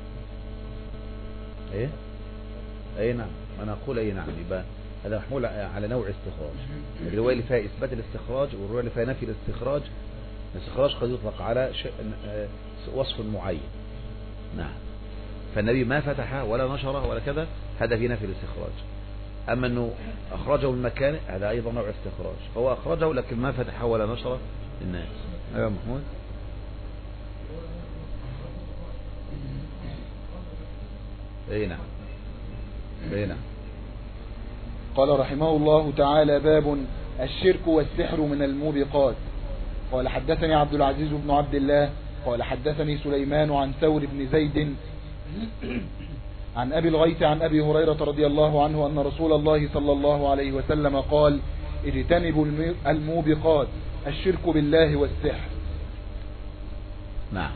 ايه اي نعم. انا اقول اي نعم. يبقى هذا محمول على نوع استخراج. الرواية اللي فيها اثبات الاستخراج والرواية اللي فيها نفي الاستخراج. الاستخراج قد يطلق على شيء وصف معين. نعم. فالنبي ما فتح ولا نشره ولا كذا، هذا في نفي الاستخراج. اما انه اخرجه من مكانه هذا ايضا نوع استخراج، فهو اخرجه لكن ما فتحه ولا نشره للناس. ايوه محمود. اي نعم. اي نعم. قال رحمه الله تعالى باب الشرك والسحر من الموبقات. قال حدثني عبد العزيز بن عبد الله قال حدثني سليمان عن ثور بن زيد عن أبي الغيث عن أبي هريرة رضي الله عنه أن رسول الله صلى الله عليه وسلم قال: اجتنبوا الموبقات، الشرك بالله والسحر. نعم.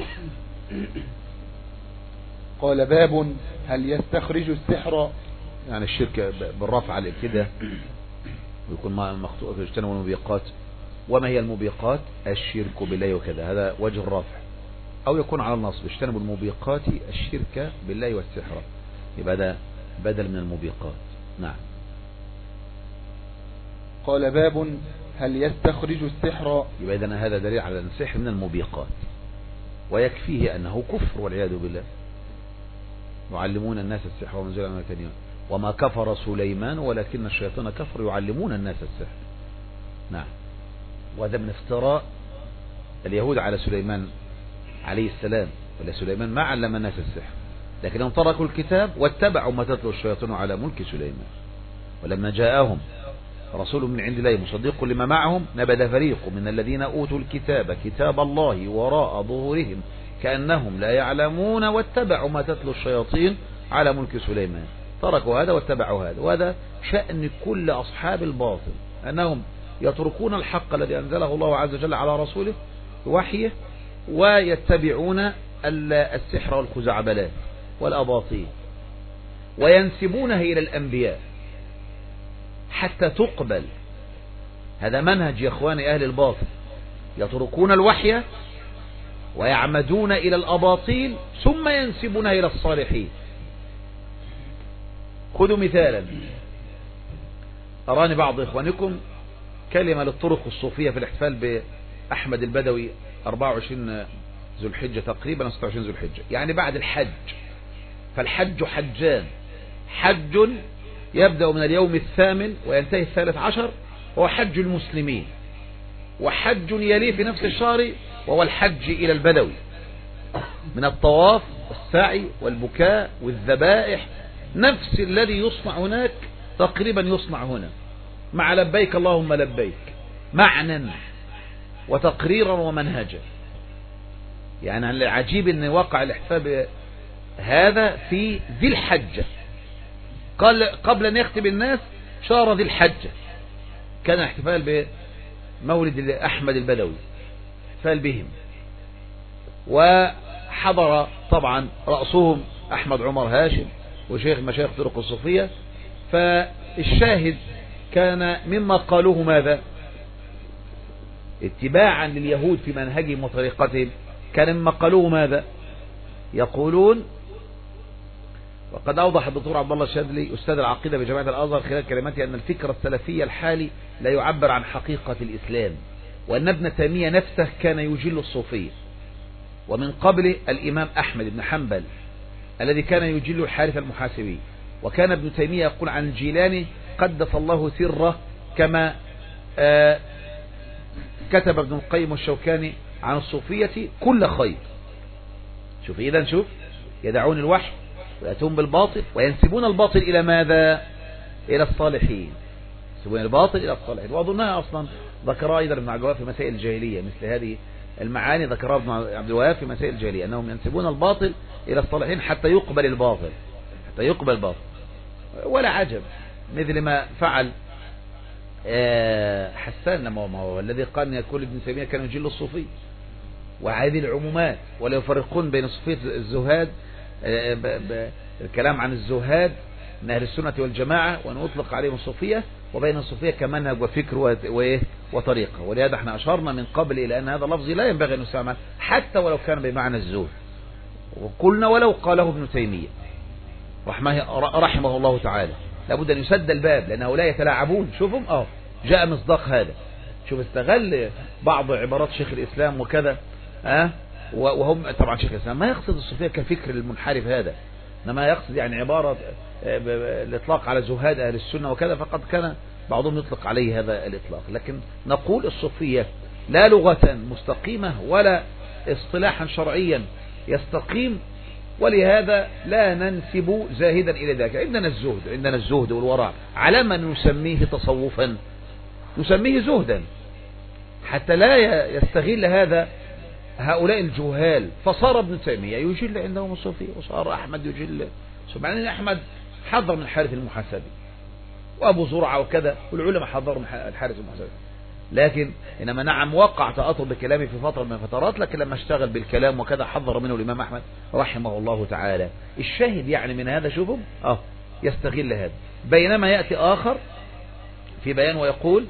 قال: باب هل يستخرج السحر؟ يعني الشرك بالرفع على كده ويكون مخطوط في اجتنبوا الموبقات. وما هي الموبقات؟ الشرك بالله وكذا، هذا وجه الرفع. أو يكون على النصب: اجتنبوا الموبقات الشرك بالله والسحر، يبقى ده بدل من الموبقات. نعم. قال: باب هل يستخرج السحر؟ يبقى إذن هذا دليل على أن السحر من الموبقات، ويكفيه أنه كفر والعياذ بالله. يعلمون الناس السحر وما أنزل على الملكين وما كفر سليمان ولكن الشياطين كفروا يعلمون الناس السحر. نعم. وهذا من افتراء اليهود على سليمان عليه السلام، ولا سليمان ما علم الناس السحر، لكنهم تركوا الكتاب واتبعوا ما تتلو الشياطين على ملك سليمان. ولما جاءهم رسول من عند الله مصدق لما معهم نبذ فريق من الذين أوتوا الكتاب كتاب الله وراء ظهورهم كأنهم لا يعلمون واتبعوا ما تتلو الشياطين على ملك سليمان. تركوا هذا واتبعوا هذا. وهذا شأن كل أصحاب الباطل، أنهم يتركون الحق الذي أنزله الله عز وجل على رسوله وحيه ويتبعون السحر والخزعبلات والأباطيل وينسبونها إلى الأنبياء حتى تقبل. هذا منهج يا إخواني أهل الباطل، يتركون الوحي ويعمدون إلى الأباطيل ثم ينسبونها إلى الصالحين. خذوا مثالا. أراني بعض إخوانكم كلمة للطرق الصوفية في الاحتفال بأحمد البدوي أربعة وعشرين ذو الحجة تقريبا ستة وعشرين ذو الحجة، يعني بعد الحج. فالحج حجان: حج يبدأ من اليوم الثامن وينتهي الثالث عشر وهو حج المسلمين، وحج يليه في نفس الشهر وهو الحج إلى البدوي من الطواف والسعي والبكاء والذبائح، نفس الذي يصنع هناك تقريبا يصنع هنا، مع لبيك اللهم لبيك، معنى وتقريرا ومنهجا. يعني العجيب ان وقع الاحتفال هذا في ذي الحجة، قال قبل ان يختم الناس شهر ذي الحجة كان احتفال بمولد احمد البدوي، احتفال بهم، وحضر طبعا رأسهم احمد عمر هاشم وشيخ مشايخ طرق الصوفية. فالشاهد كان مما قالوه ماذا؟ اتباعا لليهود في منهجهم وطريقتهم، كان مما قالوه ماذا؟ يقولون، وقد أوضح الدكتور عبد الله الشاذلي أستاذ العقيدة بجامعة الأزهر خلال كلماته أن الفكر السلفي الحالي لا يعبر عن حقيقة الإسلام، وأن ابن تيمية نفسه كان يجل الصوفية، ومن قبل الإمام أحمد بن حنبل الذي كان يجل الحارث المحاسبي. وكان ابن تيمية يقول عن الجيلاني قدس الله سره كما آه كتب ابن القيم والشوكاني عن الصوفية كل خير. شوف إذا شوف يدعون الوحي ويأتون بالباطل وينسبون الباطل إلى ماذا؟ إلى الصالحين. ينسبون الباطل إلى الصالحين. وأظنها أصلا ذكرها أيضا ابن عبد الوهاب في مسائل الجاهلية، مثل هذه المعاني ذكرها ابن عبد الوهاب في مسائل الجاهلية، أنهم ينسبون الباطل إلى الصالحين حتى يقبل الباطل، حتى يقبل الباطل. ولا عجب، مثل ما فعل حسان لما هو الذي قال أن يكون ابن تيمية كان يجل الصوفي. وهذه العمومات، ولا يفرقون بين صوفية الزهاد، الكلام عن الزهاد من أهل السنة والجماعة وأن أطلق عليهم الصوفية، وبين الصوفية كمنهج وفكر وطريقة. ولهذا احنا أشرنا من قبل إلى أن هذا اللفظ لا ينبغي أن يستعمل حتى ولو كان بمعنى الزهد، وقلنا ولو قاله ابن تيمية رحمه, رحمه الله تعالى لابد أن يسد الباب، لأن هؤلاء يتلاعبون. شوفهم اه جاء مصداق هذا. شوف استغل بعض عبارات شيخ الإسلام وكذا، اه وهم طبعا شيخ الإسلام ما يقصد الصوفية كفكر المنحرف هذا، إنما يقصد يعني عبارة الإطلاق على زهاد أهل السنة وكذا، فقد كان بعضهم يطلق عليه هذا الإطلاق. لكن نقول الصوفية لا لغة مستقيمة ولا اصطلاحا شرعيا يستقيم، ولهذا لا ننسب زاهدا إلى ذلك. عندنا الزهد، عندنا الزهد والورع، على من نسميه تصوفا نسميه زهدا حتى لا يستغل هذا هؤلاء الجهال. فصار ابن تيمية يجل عندهم الصوفية، وصار أحمد يجل بعدين أحمد حضر من الحارث المحاسبي وأبو زرعة وكذا، والعلماء حضروا من الحارث المحاسبي، لكن إنما نعم وقع تأثر بكلامي في فترة من الفترات، لكن لما اشتغل بالكلام وكذا حضر منه الإمام أحمد رحمه الله تعالى. الشاهد يعني من هذا شوفوا اه يستغل هذا. بينما يأتي آخر في بيان ويقول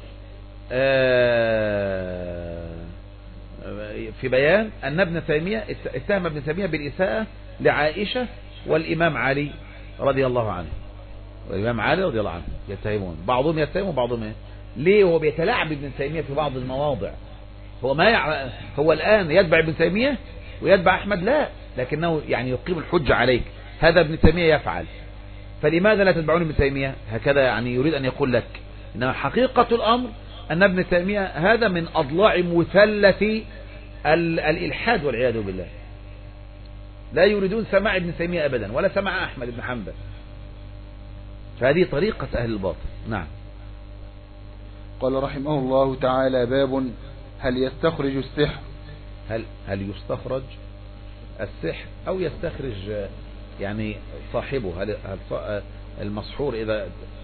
آه في بيان أن ابن تيمية اتهم ابن تيمية بالإساءة لعائشة والإمام علي رضي الله عنه، والإمام علي رضي الله عنه يتهمون، بعضهم يتهم وبعضهم ايه ليه؟ هو بيتلاعب ابن تيمية في بعض المواضع، هو ما يع... هو الآن يتبع ابن تيمية ويتبع أحمد لا، لكنه يعني يقيم الحجة عليك، هذا ابن تيمية يفعل، فلماذا لا تتبعون ابن تيمية؟ هكذا يعني يريد أن يقول لك إنما حقيقة الأمر أن ابن تيمية هذا من أضلاع مثلث ال... الإلحاد والعياذ بالله، لا يريدون سماع ابن تيمية أبدا ولا سماع أحمد بن حنبل، فهذه طريقة أهل الباطل. نعم. قال رحمه الله تعالى: باب هل يستخرج السحر، هل هل يستخرج السحر أو يستخرج يعني صاحبه، هل هل المسحور إذا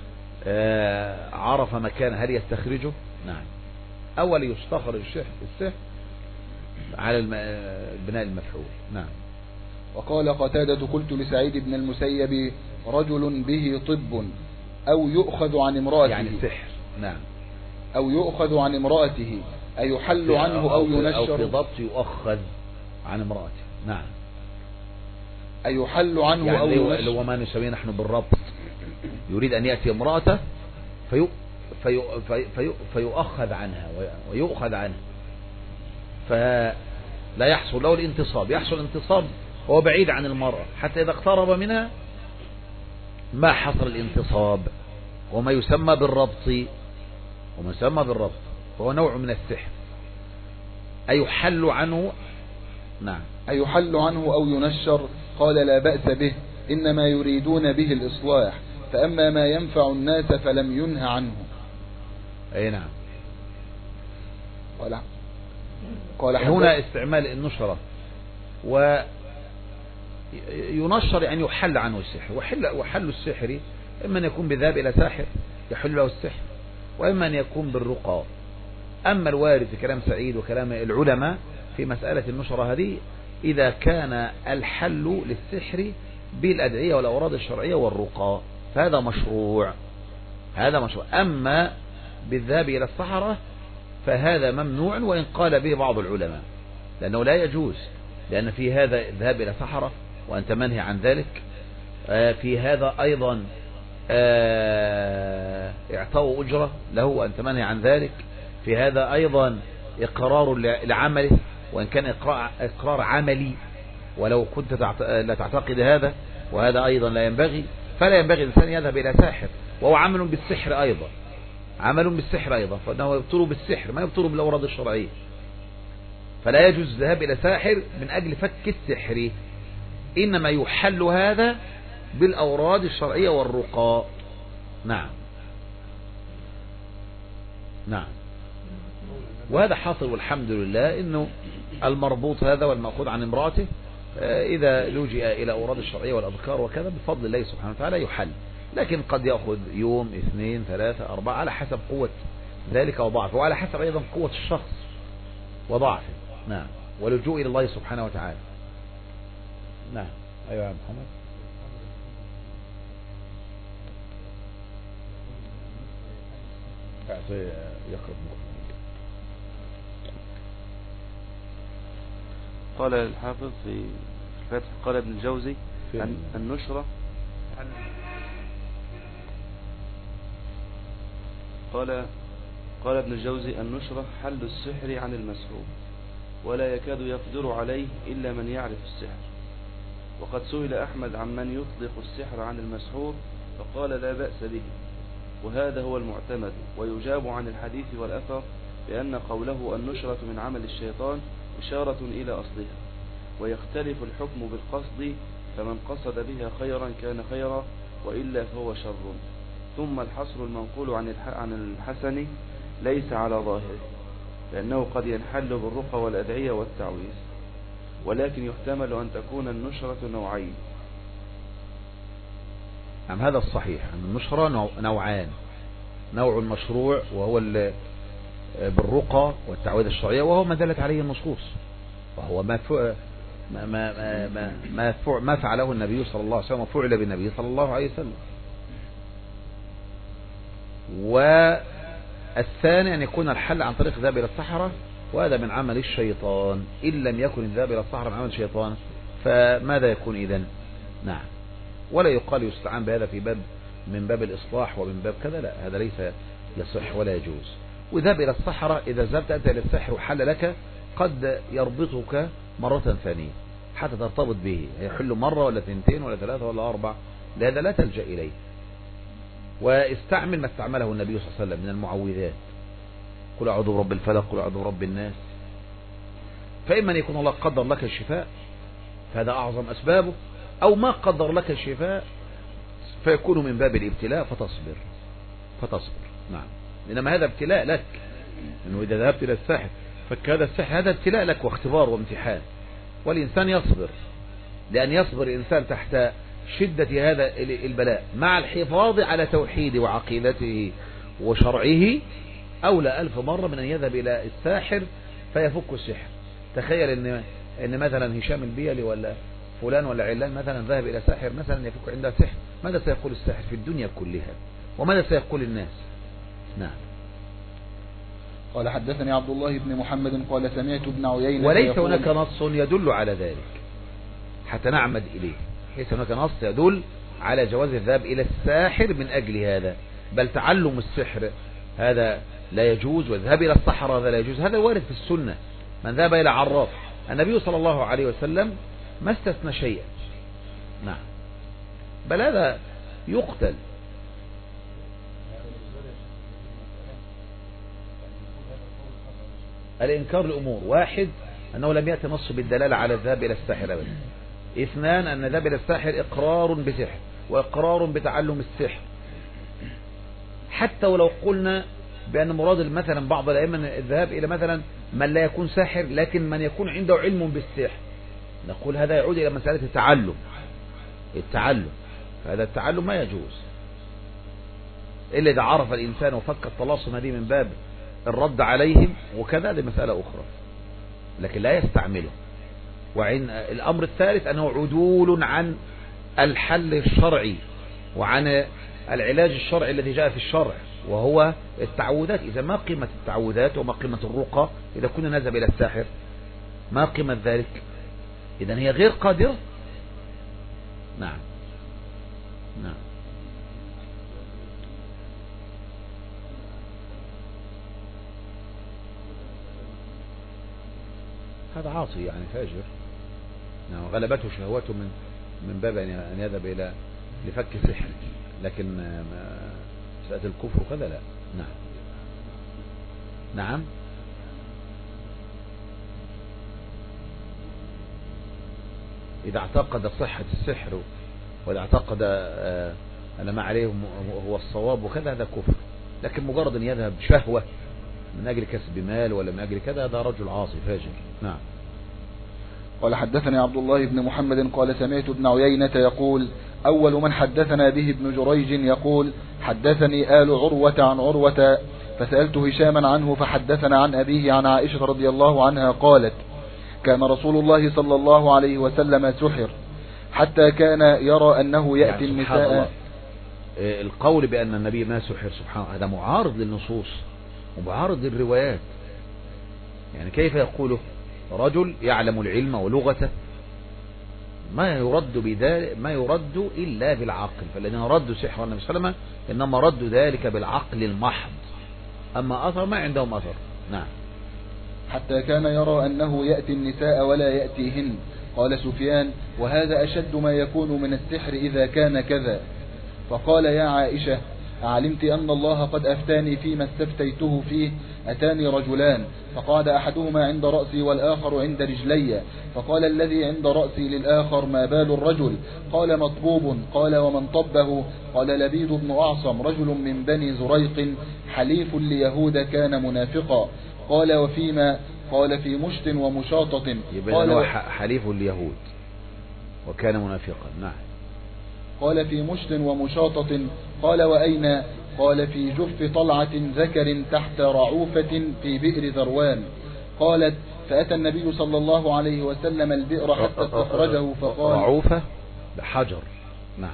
عرف مكان هل يستخرجه؟ نعم. أول يستخرج السحر على البناء المفعول. نعم. وقال قتادة: قلت لسعيد بن المسيب: رجل به طب أو يؤخذ عن امرأته، يعني السحر. نعم. أو يؤخذ عن امرأته أيحل عنه أو ينشر، أو في ضبط يؤخذ عن امرأته. نعم. أيحل عنه يعني أو ينشر، اللي هو ما نسميه نحن بالربط، يريد أن يأتي امرأته في في في في فيؤخذ عنها ويؤخذ عنها، فلا يحصل له الانتصاب، يحصل انتصاب هو بعيد عن المرأة، حتى إذا اقترب منها ما حصل الانتصاب، وما يسمى بالربط، وما يسمى بالربط وهو نوع من السحر. أيحل عنه. نعم. أيحل عنه أو ينشر. قال: لا بأس به، إنما يريدون به الإصلاح، فأما ما ينفع الناس فلم ينه عنه. أي نعم. قال قال هنا استعمال النشرة، وينشر يعني يحل عنه السحر، وحل وحل السحر إما أن يكون بذهاب إلى ساحر يحل له السحر، وإما أن يكون بالرقى. أما الوارد في كلام سعيد وكلام العلماء في مسألة النشرة هذه إذا كان الحل للسحر بالأدعية والأوراد الشرعية والرقى فهذا مشروع، هذا مشروع. أما بالذهاب إلى الصحراء فهذا ممنوع، وإن قال به بعض العلماء، لأنه لا يجوز، لأن في هذا الذهاب إلى الصحراء وأنت منهي عن ذلك، في هذا أيضا اعطاء أجرة له وأنت منهي عن ذلك، في هذا أيضا إقرار لعمله وإن كان إقرار عملي ولو كنت لا تعتقد هذا، وهذا أيضا لا ينبغي، فلا ينبغي الإنسان يذهب إلى ساحر، وهو عمل بالسحر أيضا، عمل بالسحر أيضا، فإنه يبطل بالسحر ما يبطل بالأوراد الشرعية، فلا يجوز الذهاب إلى ساحر من أجل فك السحر، إنما يحل هذا بالأوراد الشرعية والرقى. نعم. نعم. وهذا حاصل والحمد لله، إنه المربوط هذا والمأخوذ عن امرأته إذا لجئ إلى أوراد الشرعية والأذكار وكذا بفضل الله سبحانه وتعالى يحل، لكن قد يأخذ يوم اثنين ثلاثة أربعة على حسب قوة ذلك وضعفه، وعلى حسب أيضا قوة الشخص وضعفه. نعم. ولجوء إلى الله سبحانه وتعالى. نعم. أيوة يا محمد. يقرب قال الحافظ في الفتح، قال ابن الجوزي عن النشرة، قال قال ابن الجوزي: النشرة حل السحر عن المسحور، ولا يكاد يقدر عليه إلا من يعرف السحر. وقد سئل أحمد عن من يطلق السحر عن المسحور فقال: لا بأس به، وهذا هو المعتمد. ويجاب عن الحديث والأثر بأن قوله النشرة من عمل الشيطان إشارة إلى أصلها، ويختلف الحكم بالقصد، فمن قصد بها خيرا كان خيرا، وإلا فهو شر. ثم الحصر المنقول عن الحسن ليس على ظاهره، لأنه قد ينحل بالرقى والأدعية والتعويذ، ولكن يحتمل أن تكون النشرة نوعين: نعم هذا الصحيح أن النشرة نوع نوعان، نوع مشروع وهو بالرقى والتعويذ الشرعية وهو ما دلت عليه النصوص، وهو ما ما ما ما ما, ما فعله النبي صلى الله عليه وسلم وفعل بالنبي صلى الله عليه وسلم. والثاني أن يكون الحل عن طريق الذهاب إلى الصحراء، وهذا من عمل الشيطان. إن لم يكن الذهاب إلى الصحراء من عمل الشيطان فماذا يكون إذن؟ نعم. ولا يقال يستعان بهذا في باب من باب الإصلاح ومن باب كذا، لا، هذا ليس يصح ولا يجوز. وذهب إلى الصحراء إذا ذهبت أنت إلى السحر وحل لك قد يربطك مرة ثانية حتى ترتبط به، يحل مرة ولا ثنتين ولا ثلاثة ولا أربع، لهذا لا تلجأ إليه. واستعمل ما استعمله النبي صلى الله عليه وسلم من المعوذات، قل أعوذ برب الفلق، قل أعوذ برب الناس. فإما أن يكون الله قدر لك الشفاء فهذا أعظم أسبابه، أو ما قدر لك الشفاء فيكون من باب الابتلاء فتصبر فتصبر نعم. إنما هذا ابتلاء لك، إنه إذا ذهبت إلى الساحر فهذا السحر هذا ابتلاء لك واختبار وامتحان، والإنسان يصبر، لأن يصبر الإنسان تحت شدة هذا البلاء مع الحفاظ على توحيده وعقيدته وشرعه أولى ألف مرة من أن يذهب إلى الساحر فيفك السحر. تخيل إن إن مثلا هشام البيلي ولا فلان ولا علان مثلا ذهب إلى ساحر مثلا يفك عنده سحر، ماذا سيقول الساحر في الدنيا كلها؟ وماذا سيقول الناس؟ نعم. قال حدثني عبد الله بن محمد قال سمعت ابن عيينة وليس هناك نص يدل على ذلك حتى نعمد إليه، ليس هناك نص يدل على جواز الذهاب إلى الساحر من أجل هذا، بل تعلم السحر هذا لا يجوز، والذهاب إلى الصحراء هذا لا يجوز. هذا وارد في السنة، من ذهب إلى عراف النبي صلى الله عليه وسلم ما استثنى شيئا. نعم، بل هذا يقتل. الإنكار الأمور: واحد أنه لم يأتي نص بالدلالة على الذهاب إلى الساحر أبدا. اثنان أن الذهاب إلى الساحر إقرار بسحر وإقرار بتعلم السحر، حتى ولو قلنا بأن مراد مثلا بعض الأئمة الذهاب إلى مثلا من لا يكون ساحر لكن من يكون عنده علم بالسحر، نقول هذا يعود إلى مسألة التعلم التعلم فهذا التعلم ما يجوز إلا إذا عرف الإنسان وفك الطلاسم هذه من باب الرد عليهم وكذا، هذه مسألة أخرى، لكن لا يستعمله. وعن الأمر الثالث أنه عدول عن الحل الشرعي وعن العلاج الشرعي الذي جاء في الشرع وهو التعوذات. إذا ما قيمة التعوذات وما قيمة الرقى إذا كنا نذهب إلى الساحر؟ ما قيمة ذلك؟ إذن هي غير قادرة. نعم نعم. هذا عاصي يعني فاجر، نعم، غلبته شهوته من من باب أن يذهب إلى لفك السحر، لكن مسألة الكفر وكذا لا. نعم نعم. إذا اعتقد صحة السحر وإذا اعتقد أن ما عليه هو الصواب وكذا هذا كفر، لكن مجرد أن يذهب شهوة من أجل كسب مال ولا من أجل كذا هذا رجل عاصي فاجر. نعم. قال حدثني عبد الله بن محمد قال سمعت ابن عيينة يقول: أول من حدثنا به ابن جريج يقول: حدثني آل عروة عن عروة فسألت هشاما عنه فحدثنا عن أبيه عن عائشة رضي الله عنها قالت: كان رسول الله صلى الله عليه وسلم سحر حتى كان يرى أنه يأتي يعني النساء. القول بأن النبي ما سحر سبحانه هذا معارض للنصوص ومعارض للروايات. يعني كيف يقوله رجل يعلم العلم ولغته؟ ما يرد بذلك ما يرد إلا بالعقل، فالذين ردوا سحر النبي صلى الله عليه وسلم إنما ردوا ذلك بالعقل المحض، أما أثر ما عندهم أثر. نعم. حتى كان يرى أنه يأتي النساء ولا يأتيهن. قال سفيان: وهذا أشد ما يكون من السحر إذا كان كذا. فقال: يا عائشة، أعلمت أن الله قد أفتاني فيما استفتيته فيه؟ أتاني رجلان فقعد أحدهما عند رأسي والآخر عند رجلي، فقال الذي عند رأسي للآخر: ما بال الرجل؟ قال: مطبوب. قال: ومن طبه؟ قال: لبيد بن أعصم رجل من بني زريق حليف ليهود كان منافقا. قال: وفيما؟ قال: في مشت ومشاطة. قال: هو حليف اليهود وكان منافقا. نعم. قال في مشط ومشاطة. قال وأين؟ قال في جف طلعة ذكر تحت رعوفة في بئر ذروان. قالت فأتى النبي صلى الله عليه وسلم البئر حتى استخرجه فقال رعوفة بحجر. نعم.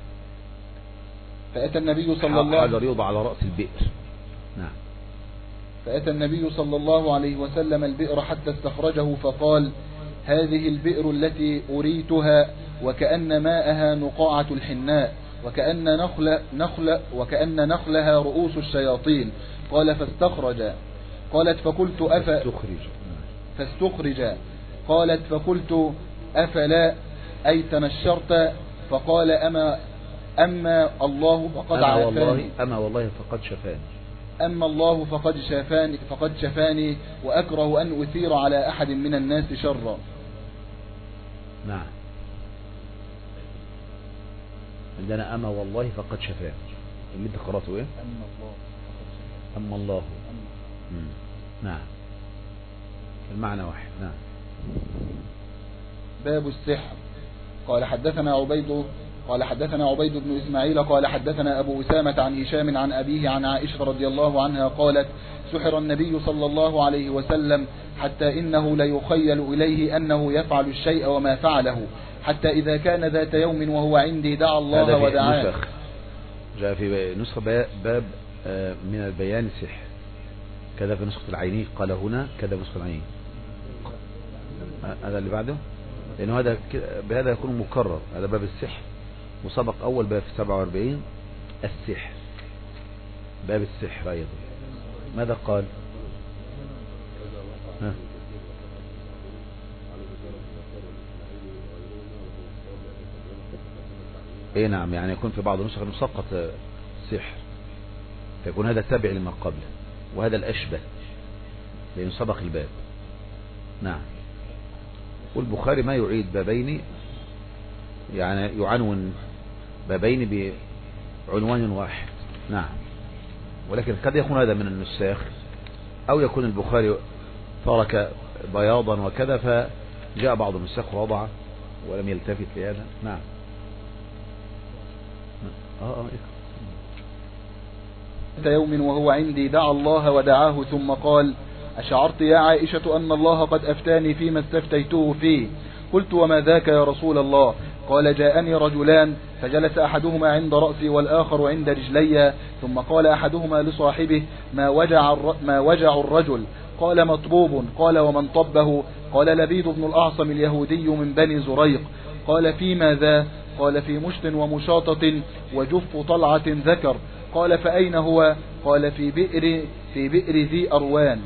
فأتى النبي صلى الله حجر يوضع على رأس البئر. نعم. فأتى النبي صلى الله عليه وسلم البئر حتى استخرجه فقال هذه البئر التي أريتها وكأن ماءها نقاعة الحناء وكأن نخل نخل وكأن نخلها رؤوس الشياطين. قال فاستخرج. قالت فقلت أفا فاستخرج. قالت فقلت أفلا أي تنشرت؟ فقال أما أما الله فقد أما عافاني والله أما والله فقد شفاني أما الله فقد شفاني فقد شفاني وأكره أن أثير على أحد من الناس شرا. نعم. عندنا أما والله فقد شفاني. اللي انت قرأته ايه؟ أما الله أما الله. مم. نعم. المعنى واحد. نعم. باب السحر. قال حدثنا عبيد قال حدثنا عبيد بن إسماعيل قال حدثنا أبو أسامة عن هشام عن أبيه عن عائشة رضي الله عنها قالت سحر النبي صلى الله عليه وسلم حتى إنه ليخيل إليه أنه يفعل الشيء وما فعله حتى إذا كان ذات يوم وهو عندي دعا الله ودعاه. نسخ جاء في نسخة باب من البيان سحر كذا في نسخة العيني قال هنا كذا في نسخة العيني. هذا اللي بعده لأنه هذا بهذا يكون مكرر. هذا باب السحر وسبق أول باب في سبعة وأربعين السحر باب السحر أيضا. ماذا قال؟ ها؟ ايه نعم يعني يكون في بعض النسخ مسقط السحر فيكون هذا تابع لما قبله وهذا الأشبه لأنه سبق الباب. نعم. والبخاري ما يعيد بابين يعني يعنون بابين بعنوان واحد. نعم. ولكن قد يكون هذا من النساخ أو يكون البخاري ترك بياضا وكذا فجاء بعض النساخ ووضع ولم يلتفت لهذا. نعم. آه آه ذات يوم وهو عندي دعا الله ودعاه ثم قال أشعرت يا عائشة أن الله قد أفتاني فيما استفتيته فيه؟ قلت وما ذاك يا رسول الله؟ قال جاءني رجلان فجلس أحدهما عند رأسي والآخر عند رجلي ثم قال أحدهما لصاحبه ما وجع, ما وجع الرجل؟ قال مطبوب. قال ومن طبه؟ قال لبيد بن الأعصم اليهودي من بني زريق. قال في ماذا؟ قال في مشط ومشاطة وجف طلعة ذكر. قال فأين هو؟ قال في بئر في بئر ذي أروان.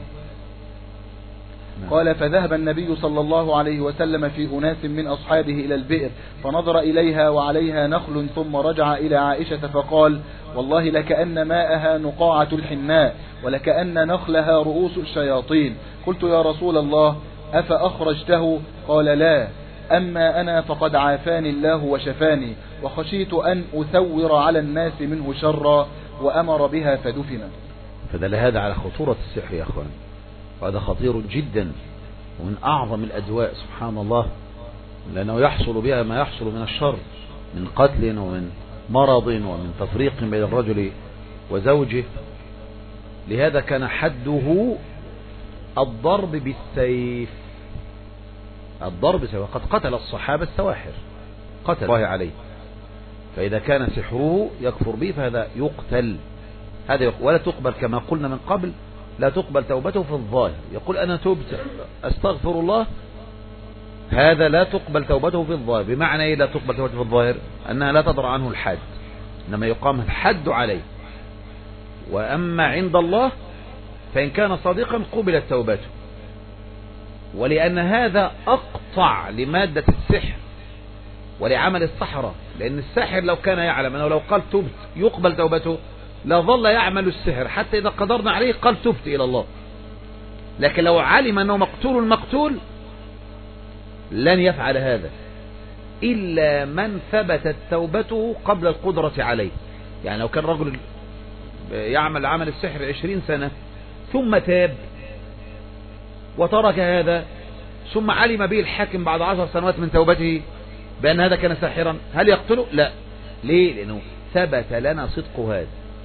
قال فذهب النبي صلى الله عليه وسلم في أناس من أصحابه إلى البئر فنظر إليها وعليها نخل ثم رجع إلى عائشة فقال والله لكأن ماءها نقاعة الحناء ولكأن نخلها رؤوس الشياطين. قلت يا رسول الله أفأخرجته؟ قال لا أما أنا فقد عافاني الله وشفاني وخشيت أن أثور على الناس منه شرا وأمر بها فدفن. فدل هذا على خطورة السحر يا أخوان وهذا خطير جدا ومن أعظم الأدواء سبحان الله لأنه يحصل بها ما يحصل من الشر من قتل ومن مرض ومن تفريق بين الرجل وزوجه. لهذا كان حده الضرب بالسيف الضرب سيف وقد قتل الصحابة السواحر قتل الله عليه فإذا كان سحره يكفر به فهذا يقتل هذا ولا تقبل كما قلنا من قبل لا تقبل توبته في الظاهر يقول أنا تبت أستغفر الله هذا لا تقبل توبته في الظاهر. بمعنى إيه لا تقبل توبته في الظاهر؟ أنها لا تضر عنه الحد إنما يقام الحد عليه. وأما عند الله فإن كان صادقا قبلت توبته ولأن هذا أقطع لمادة السحر ولعمل السحرة لأن الساحر لو كان يعلم أنه لو قال تبت يقبل توبته لا ظل يعمل السحر حتى إذا قدرنا عليه قال تبت إلى الله. لكن لو علم أنه مقتول مقتول لن يفعل هذا إلا من ثبتت توبته قبل القدرة عليه. يعني لو كان رجل يعمل عمل السحر عشرين سنة ثم تاب وترك هذا ثم علم به الحاكم بعد عشر سنوات من توبته بأن هذا كان ساحرا هل يقتله؟ لا ليه؟ لأنه ثبت لنا صدق هذا.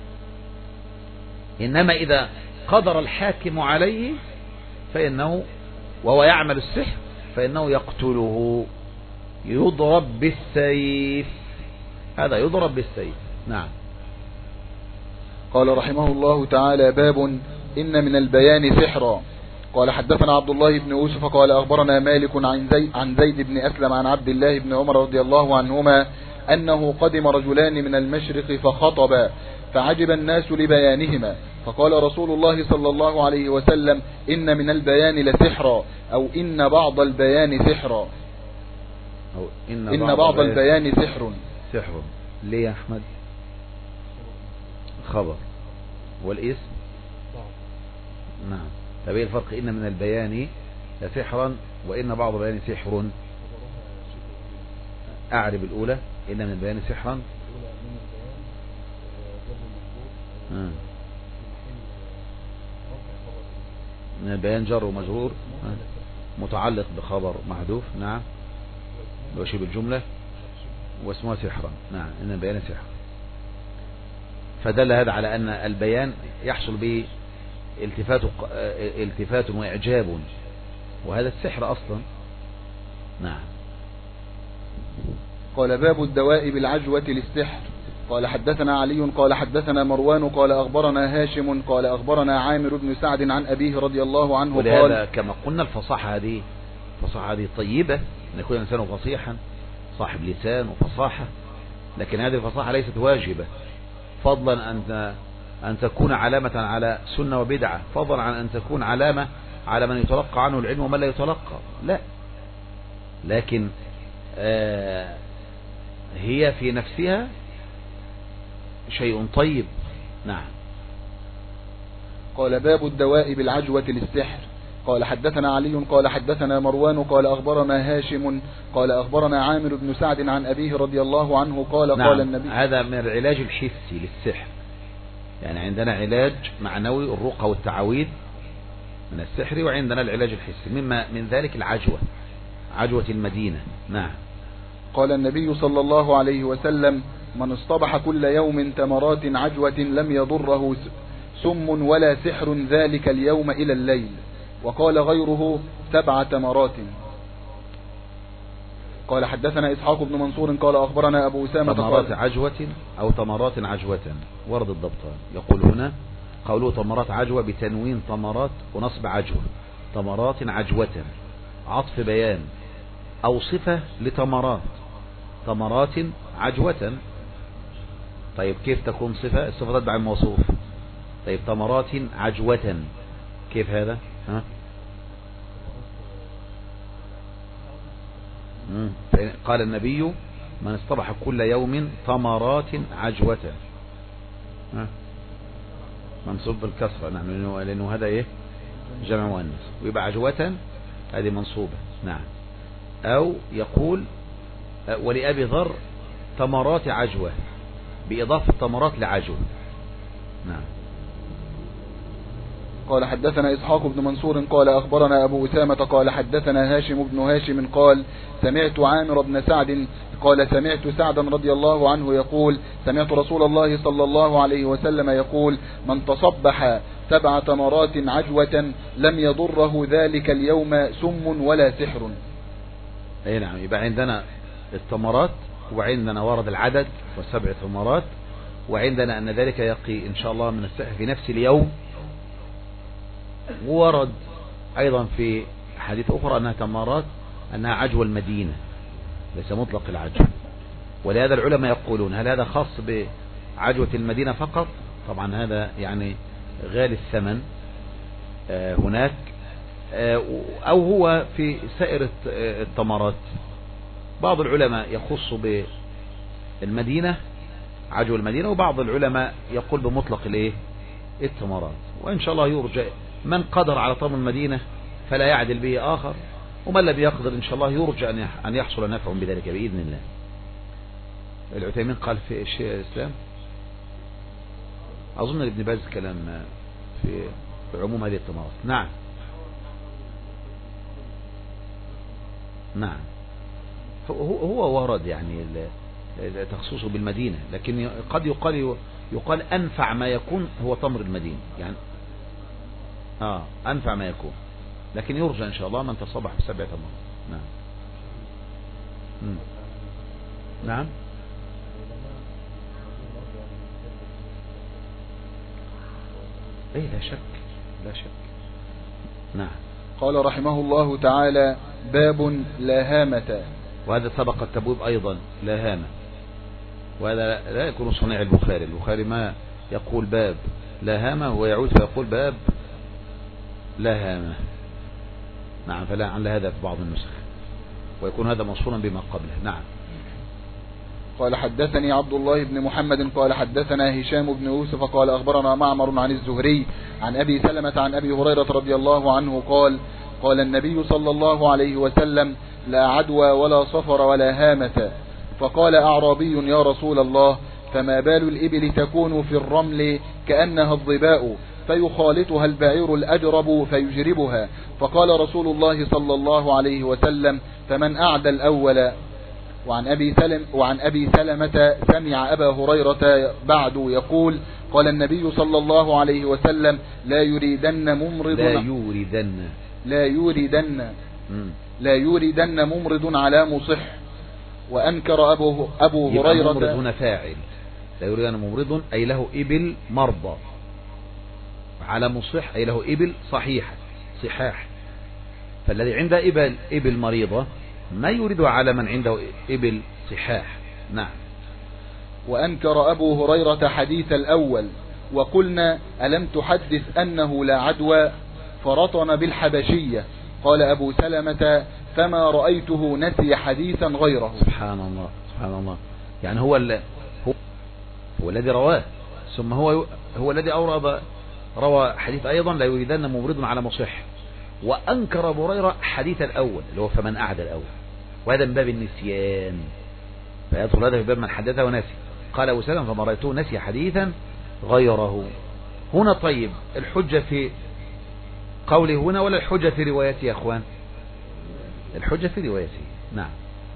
إنما إذا قدر الحاكم عليه فإنه وهو يعمل السحر فإنه يقتله، يضرب بالسيف، هذا يضرب بالسيف. نعم. قال رحمه الله تعالى: باب إن من البيان سحرا. قال حدثنا عبد الله بن يوسف قال أخبرنا مالك عن زيد, عن زيد بن أسلم عن عبد الله بن عمر رضي الله عنهما أنه قدم رجلان من المشرق فخطبا فعجب الناس لبيانهما، فقال رسول الله صلى الله عليه وسلم: إن من البيان لسحرا، أو إن بعض البيان سحرا، أو إن, إن بعض, بعض البيان سحر. سحر ليه يا أحمد؟ خبر والاسم نعم. طب ايه الفرق؟ إن من البيان لسحرا وإن بعض البيان سحر. أعرب الأولى: إن من البيان سحرا. آه. من البيان جر ومجرور آه. متعلق بخبر محذوف. نعم. وشبه الجملة واسمها سحرا. نعم. إن البيان سحر. فدل هذا على أن البيان يحصل به التفات التفات وإعجاب، وهذا السحر أصلا. نعم. قال: باب الدواء بالعجوة للسحر. قال حدثنا علي قال حدثنا مروان قال أخبرنا هاشم قال أخبرنا عامر بن سعد عن أبيه رضي الله عنه قال. ولهذا كما قلنا الفصاحة هذه الفصاحة هذه طيبة، أن يكون الإنسان فصيحا صاحب لسان وفصاحة، لكن هذه الفصاحة ليست واجبة، فضلا أن أن تكون علامة على سنة وبدعة، فضلا عن أن تكون علامة على من يتلقى عنه العلم ومن لا يتلقى، لا، لكن آه هي في نفسها شيء طيب. نعم. قال: باب الدواء بالعجوة للسحر. قال حدثنا علي قال حدثنا مروان قال أخبرنا هاشم قال أخبرنا عامر بن سعد عن أبيه رضي الله عنه قال. نعم. قال النبي: هذا من العلاج الحسي للسحر، يعني عندنا علاج معنوي الرقى والتعاويذ من السحر، وعندنا العلاج الحسي، مما من ذلك العجوة، عجوة المدينة. نعم. قال النبي صلى الله عليه وسلم: من اصطبح كل يوم تمرات عجوة لم يضره سم ولا سحر ذلك اليوم إلى الليل. وقال غيره: سبع تمرات. قال حدثنا إسحاق بن منصور قال أخبرنا أبو أسامة تمرات عجوة أو تمرات عجوة، ورد الضبطان. يقول هنا قوله تمرات عجوة بتنوين تمرات ونصب عجوة، تمرات عجوة عطف بيان أو صفة لتمرات، تمرات عجوة. طيب كيف تكون صفة؟ الصفة تتبع الموصوف. طيب تمرات عجوة كيف هذا؟ ها؟ قال النبي: من اصطبح كل يوم تمرات عجوة، ها؟ منصوب بالكسرة. نعم، لأنه هذا ايه؟ جمع مؤنث، ويبقى عجوة هذه منصوبة. نعم. أو يقول: ولأبي ذر تمرات عجوة بإضافة تمرات لعجوة. نعم. قال حدثنا إسحاق بن منصور قال أخبرنا أبو أسامة قال حدثنا هاشم بن هاشم قال سمعت عامر بن سعد قال سمعت سعدا رضي الله عنه يقول: سمعت رسول الله صلى الله عليه وسلم يقول: من تصبح سبع تمرات عجوة لم يضره ذلك اليوم سم ولا سحر. أي نعم. يبقى عندنا التمرات، وعندنا ورد العدد والسبع تمرات، وعندنا أن ذلك يقي إن شاء الله من السحر في نفس اليوم. وورد أيضا في حديث أخرى أنها تمرات، أنها عجوة المدينة، ليس مطلق العجوة. ولهذا العلماء يقولون: هل هذا خاص بعجوة المدينة فقط؟ طبعا هذا يعني غالي الثمن هناك، أو هو في سائر التمرات. بعض العلماء يخص بالمدينة، عجوة المدينة، وبعض العلماء يقول بمطلق الايه التمرات. وإن شاء الله يرجى من قدر على طعم المدينة فلا يعدل به آخر، ومن لم يقدر إن شاء الله يرجى أن يحصل نفع بذلك بإذن الله. العثيمين قال في الشيء الإسلام، أظن ابن باز كلام في عموم هذه التمرات. نعم. نعم. هو هو ورد يعني تخصصه بالمدينة، لكن قد يقال يقال أنفع ما يكون هو تمر المدينة، يعني آه أنفع ما يكون، لكن يرجى إن شاء الله من تصبح بسبع تمر. نعم. مم. نعم. ايه لا شك لا شك. نعم. قال رحمه الله تعالى: باب لا هامة. وهذا سبق التبويب أيضا، لا هامة، وهذا لا يكون صنيع البخاري. البخاري ما يقول باب لا هامة ويعود فيقول باب لا هامة. نعم، فلا عن هذا في بعض النسخ، ويكون هذا موصولا بما قبله. نعم. قال: حدثني عبد الله بن محمد قال حدثنا هشام بن يوسف قال أخبرنا معمر عن الزهري عن أبي سلمة عن أبي هريرة رضي الله عنه قال: قال النبي صلى الله عليه وسلم: لا عدوى ولا صفر ولا هامة. فقال أعرابي: يا رسول الله، فما بال الإبل تكون في الرمل كأنها الظباء فيخالطها البعير الأجرب فيجربها؟ فقال رسول الله صلى الله عليه وسلم: فمن أعدى الأول. وعن أبي سلم وعن أبي سلمة سمع أبا هريرة بعد يقول: قال النبي صلى الله عليه وسلم: لا يريدن ممرض لا يوردن لا يوردن لا يوردن ممرض على مصح. وأنكر أبو أبو هريرة. ممرض هنا فاعل، لا يوردن ممرض أي له إبل مرضى، على مصح أي له إبل صحيحة صحاح، فالذي عنده إبل إبل مريضة ما يريد على من عنده إبل صحاح. نعم. وأنكر أبو هريرة حديث الأول، وقلنا: ألم تحدث أنه لا عدوى؟ فرطن بالحبشية. قال أبو سلمة: فما رأيته نسي حديثا غيره. سبحان الله سبحان الله. يعني هو هو, هو الذي رواه، ثم هو هو الذي أورد روى حديث أيضا: لا يريدن ممرض على مصح. وأنكر أبو هريرة حديث الأول اللي هو فمن أعدى الأول، وهذا من باب النسيان، فيدخل هذا في باب من حدثه ونسي. قال أبو سلمة: فما رأيته نسي حديثا غيره. هنا طيب الحجة في قوله هنا ولا الحجة في روايته يا أخوان؟ الحجة في روايته. نعم.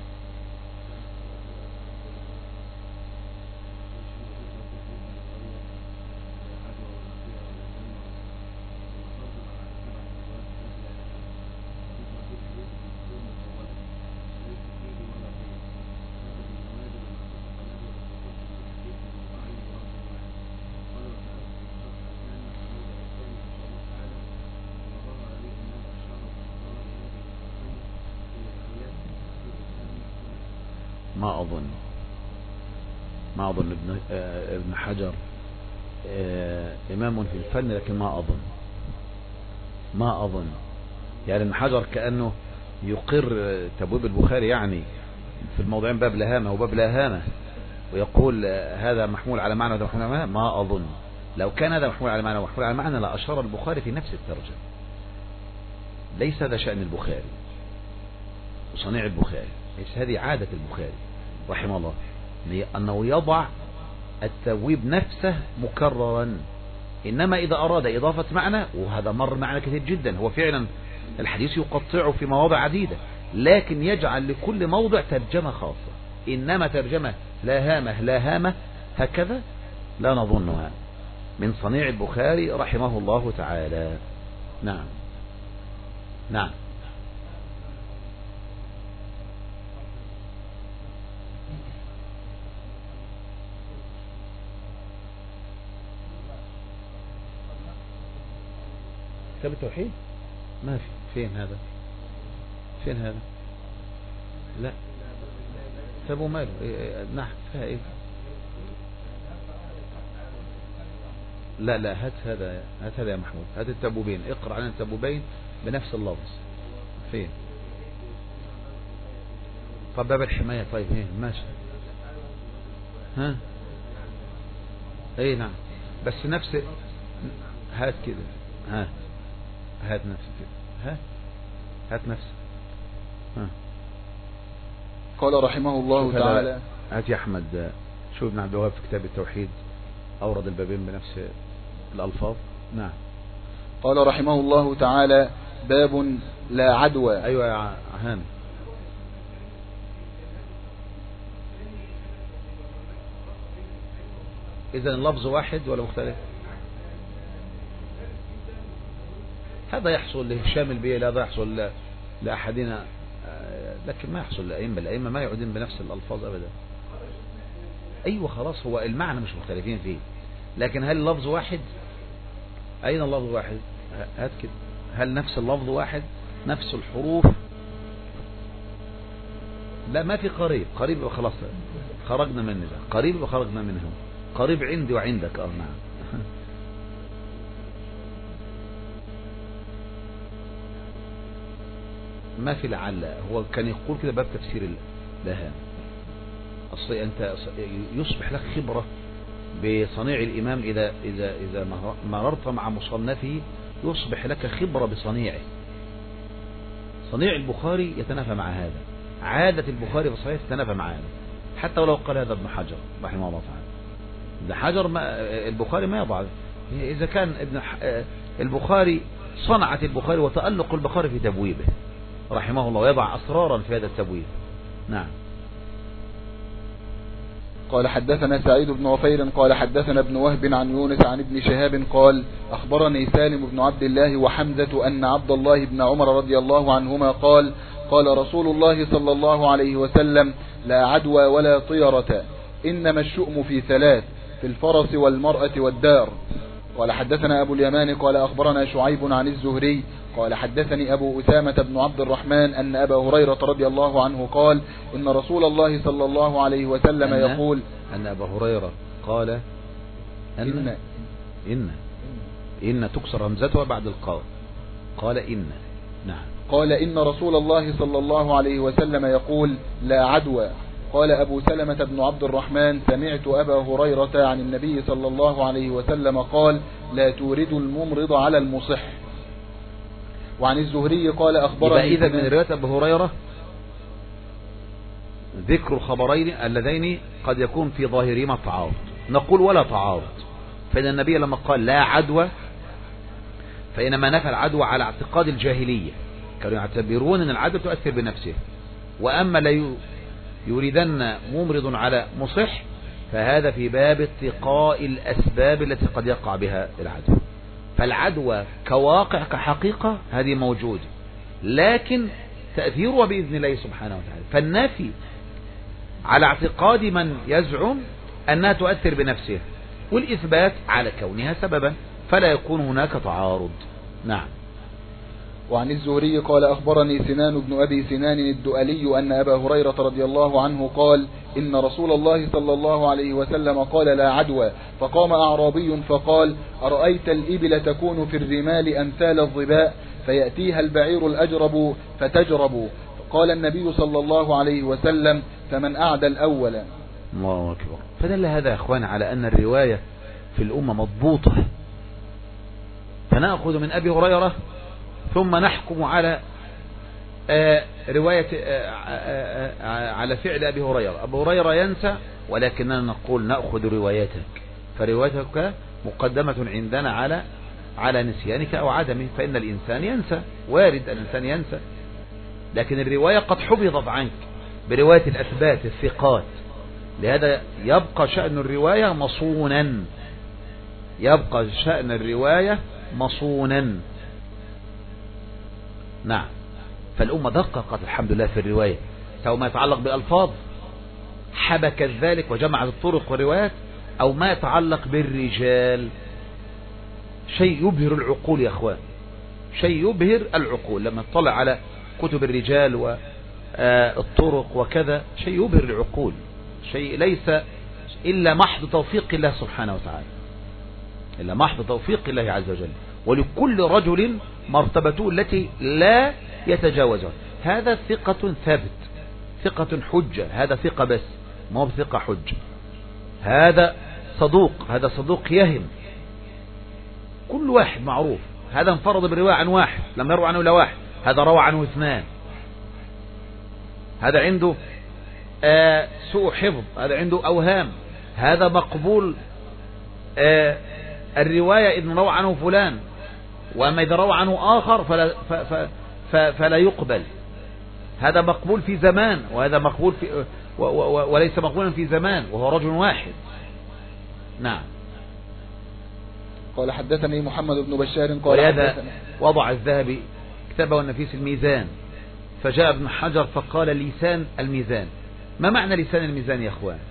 ما أظن ما أظن ابن, ابن حجر إمام في الفن، لكن ما أظن ما أظن يعني ابن حجر كأنه يقر تبويب البخاري يعني في الموضوعين باب لهامة وباب لهامة، ويقول هذا محمول على معنى وهذا محمول على معنى. ما أظن. لو كان هذا محمول على معنى ومحمول على معنى لأشار البخاري في نفس الترجمة. ليس هذا شأن البخاري وصنيع البخاري، ليس هذه عادة البخاري رحمه الله أنه يضع التبويب نفسه مكررا، إنما إذا أراد إضافة معنى، وهذا مر معنا كثير جدا، هو فعلا الحديث يقطعه في مواضع عديدة، لكن يجعل لكل موضع ترجمة خاصة. إنما ترجمة لا هامة لا هامة هكذا لا نظنها من صنيع البخاري رحمه الله تعالى. نعم نعم. كتاب التوحيد ما في. فين هذا؟ فين هذا؟ لا كتابه ماله؟ إيه نعم فيها ايه؟ لا لا هات هذا هات هذا يا محمود، هات التبوبين، اقرأ عن التبوبين بنفس اللفظ. فين؟ طب باب الحماية. طيب ايه ماشي. ها ايه نعم بس نفس. هات كده. ها هات نفس كده. ها هات نفس. ها قال رحمه الله تعالى. هات يا احمد. شوف ابن عبد الوهاب في كتاب التوحيد أورد البابين بنفس الألفاظ. نعم. قال رحمه الله تعالى: باب لا عدوى. أيوة يا هاني. إذا اللفظ واحد ولا مختلف؟ هذا يحصل لهشام البيلي، هذا يحصل لأحدنا، لكن ما يحصل للأئمة. الأئمة ما يعودون بنفس الألفاظ أبدا. أيوة خلاص، هو المعنى مش مختلفين فيه، لكن هل اللفظ واحد؟ أين اللفظ واحد؟ هات كده، هل نفس اللفظ واحد؟ نفس الحروف؟ لا، ما في قريب. قريب يبقى خلاص خرجنا من ده، قريب يبقى خرجنا منه. قريب عندي وعندك. اه نعم. ما في لعل، هو كان يقول كده باب تفسير لها. أصل أنت يصبح لك خبرة بصنيع الإمام إذا إذا إذا مررت مع مصنفه، يصبح لك خبرة بصنيعه. صنيع البخاري يتنافى مع هذا، عادة البخاري في الصحيح تتنافى مع هذا، حتى ولو قال هذا ابن حجر رحمه الله تعالى. ابن حجر ما البخاري ما يضع، إذا كان ابن البخاري صنعة البخاري وتألق البخاري في تبويبه رحمه الله، ويضع أسرارا في هذا التبويب. نعم. قال حدثنا سعيد بن وفير قال حدثنا ابن وهب عن يونس عن ابن شهاب قال أخبرني سالم بن عبد الله وحمزة أن عبد الله بن عمر رضي الله عنهما قال قال رسول الله صلى الله عليه وسلم لا عدوى ولا طيرة، إنما الشؤم في ثلاث، في الفرس والمرأة والدار. قال حدثنا أبو اليمان قال أخبرنا شعيب عن الزهري قال حدثني أبو أسامة بن عبد الرحمن أن أبا هريرة رضي الله عنه قال إن رسول الله صلى الله عليه وسلم أن يقول أن أبا هريرة قال أن إن إن, إن تكسر همزتها بعد القاف، قال إن. نعم. قال إن رسول الله صلى الله عليه وسلم يقول لا عدوى. قال أبو سلمة بن عبد الرحمن سمعت أبا هريرة عن النبي صلى الله عليه وسلم قال لا توردوا الممرض على المصح. وعن الزهري قال أخبرني إذا من رواية أبو هريرة ذكر الخبرين اللذين قد يكون في ظاهرهما تعارض، نقول ولا تعارض، فإن النبي لما قال لا عدوى فإنما نفى العدوى على اعتقاد الجاهلية، كانوا يعتبرون أن العدوى تؤثر بنفسه، وأما لا يريدن ممرض على مصح فهذا في باب اتقاء الأسباب التي قد يقع بها العدوى. فالعدوى كواقع كحقيقة هذه موجودة، لكن تأثيرها بإذن الله سبحانه وتعالى. فالنافي على اعتقاد من يزعم أنها تؤثر بنفسها، والإثبات على كونها سببا، فلا يكون هناك تعارض. نعم. وعن الزهري قال أخبرني سنان بن أبي سنان الدؤلي أن أبا هريرة رضي الله عنه قال إن رسول الله صلى الله عليه وسلم قال لا عدوى. فقام أعرابي فقال أرأيت الإبل تكون في الرمال أمثال الظباء فيأتيها البعير الأجرب فتجرب. قال النبي صلى الله عليه وسلم فمن أعدى الأول. الله أكبر. فدل هذا يا أخوان على أن الرواية في الأمة مضبوطة، فنأخذ من أبي هريرة ثم نحكم على آه رواية آه آه على فعل أبي هريرة. أبو هريرة ينسى، ولكننا نقول نأخذ روايتك، فروايتك مقدمة عندنا على على نسيانك أو عدمه، فإن الإنسان ينسى، وارد الإنسان ينسى، لكن الرواية قد حفظت عنك برواية الأثبات الثقات، لهذا يبقى شأن الرواية مصونا، يبقى شأن الرواية مصونا. نعم. فالأمة دققت الحمد لله في الرواية، سواء ما يتعلق بألفاظ حبكت ذلك وجمعت الطرق والروايات، أو ما يتعلق بالرجال، شيء يبهر العقول يا أخوان، شيء يبهر العقول لما تطلع على كتب الرجال والطرق وكذا، شيء يبهر العقول، شيء ليس إلا محض توفيق الله سبحانه وتعالى، إلا محض توفيق الله عز وجل، ولكل رجل مرتبته التي لا يتجاوزها. هذا ثقة ثابت، ثقة حجة، هذا ثقة بس ما هو ثقة حجة، هذا صدوق، هذا صدوق يهم، كل واحد معروف، هذا انفرد بالرواية عن واحد لم يروى عنه إلا واحد، هذا روى عنه اثنان، هذا عنده آه سوء حفظ، هذا عنده أوهام، هذا مقبول آه الرواية إذن روى عنه فلان، وأما إذا روى عنه آخر فلا, فلا يقبل، هذا مقبول في زمان وهذا مقبول في وليس مقبولا في زمان، وهو رجل واحد. نعم. قال حدثني محمد بن بشار قال ولهذا وضع الذهبي كتابه النفيس الميزان، فجاء ابن حجر فقال لسان الميزان. ما معنى لسان الميزان يا اخوان؟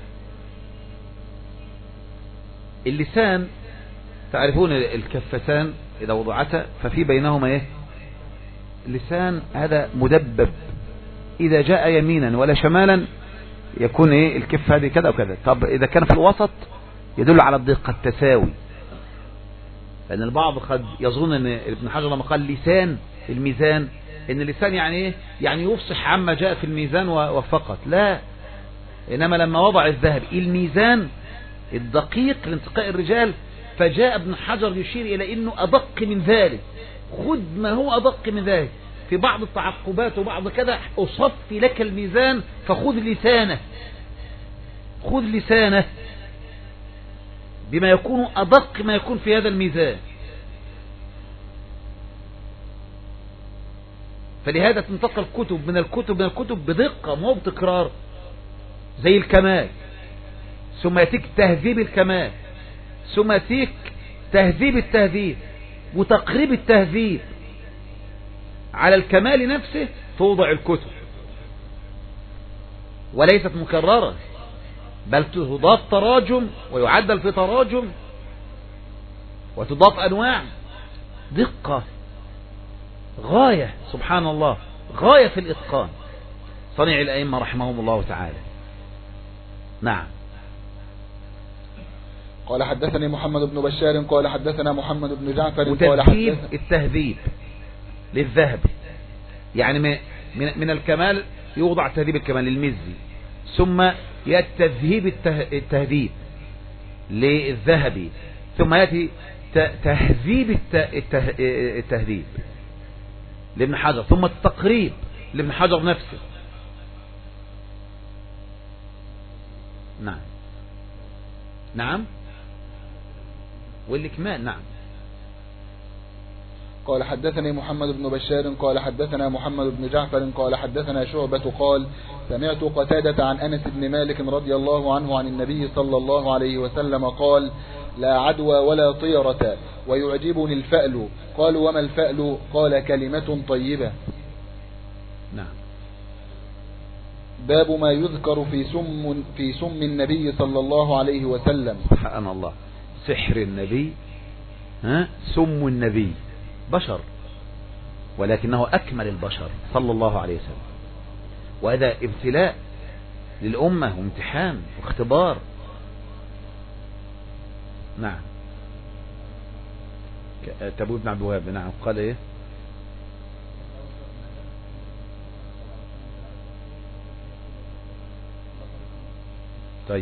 اللسان تعرفون الكفتان إذا وضعتا ففي بينهما إيه؟ لسان هذا مدبب، إذا جاء يمينا ولا شمالا يكون إيه الكف هذه كذا وكذا. طب إذا كان في الوسط يدل على الدقة التساوي، لأن البعض قد يظن أن ابن حجر لما قال لسان الميزان أن اللسان يعني إيه؟ يعني يفصح عما جاء في الميزان وفقط، لا، إنما لما وضع الذهب الميزان الدقيق لانتقاء الرجال، فجاء ابن حجر يشير إلى أنه أدق من ذلك، خذ ما هو أدق من ذلك. في بعض التعقبات وبعض كذا أصفي لك الميزان فخذ لسانه، خذ لسانه بما يكون أدق ما يكون في هذا الميزان. فلهذا تنتقل الكتب من الكتب من الكتب بدقة مو بتكرار، زي الكمال، ثم يأتيك تهذيب الكمال، ثم يأتيك تهذيب التهذيب وتقريب التهذيب. على الكمال نفسه توضع الكتب وليست مكررة، بل تضاف تراجم ويعدل في تراجم وتضاف أنواع. دقة غاية، سبحان الله، غاية في الإتقان صنيع الأئمة رحمهم الله تعالى. نعم. قال حدثني محمد بن بشار قال حدثنا محمد بن جعفر قال حدثنا التهذيب للذهب، يعني من من الكمال يوضع تهذيب الكمال للمزي، ثم يأتي تذهيب التهذيب للذهبي، ثم يأتي تهذيب التهذيب لابن حجر، ثم التقريب لابن حجر نفسه. نعم نعم والإكمال. نعم. قال حدثني محمد بن بشار قال حدثنا محمد بن جعفر قال حدثنا شعبة قال سمعت قتادة عن أنس بن مالك رضي الله عنه عن النبي صلى الله عليه وسلم قال لا عدوى ولا طيرة ويعجبني الفأل. قالوا وما الفأل؟ قال كلمة طيبة. نعم. باب ما يذكر في سم في سم النبي صلى الله عليه وسلم. سبحان الله، سحر النبي، ها، سم النبي بشر ولكنه أكمل البشر صلى الله عليه وسلم، وهذا ابتلاء للأمة وامتحان واختبار. نعم. تبو بن عبد الوهاب. نعم. قال ايه؟ طيب.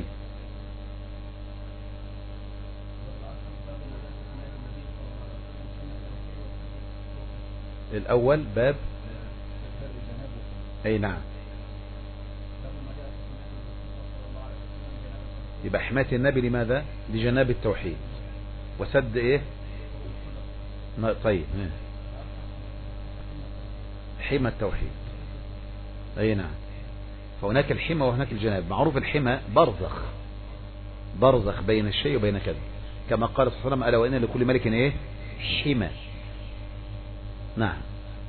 الأول باب أي نعم، يبقى حماية النبي لماذا؟ لجناب التوحيد وسد ايه؟ طيب، حمى التوحيد. اي نعم. فهناك الحمى وهناك الجناب. معروف الحمى برزخ، برزخ بين الشيء وبين كذا، كما قال صلى الله عليه وسلم ألا وإن لكل ملك ايه؟ حمى. نعم.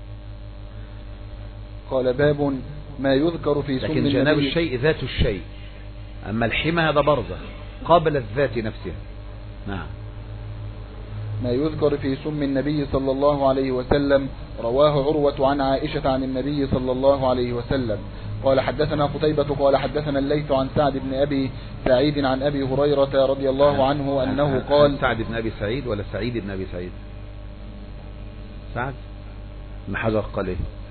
قال باب ما يذكر في سم النبي. لكن جناب الشيء ذات الشيء، أما الحمى هذا برزخ قابل الذات نفسها. نعم. ما يذكر في سم النبي صلى الله عليه وسلم. رواه عروة عن عائشة عن النبي صلى الله عليه وسلم قال حدثنا قتيبة قال حدثنا الليث عن سعد بن أبي سعيد عن أبي هريرة رضي الله عنه أنه قال. سعد بن أبي سعيد ولا سعيد بن أبي سعيد؟ سعد ابن حجر قال ايه؟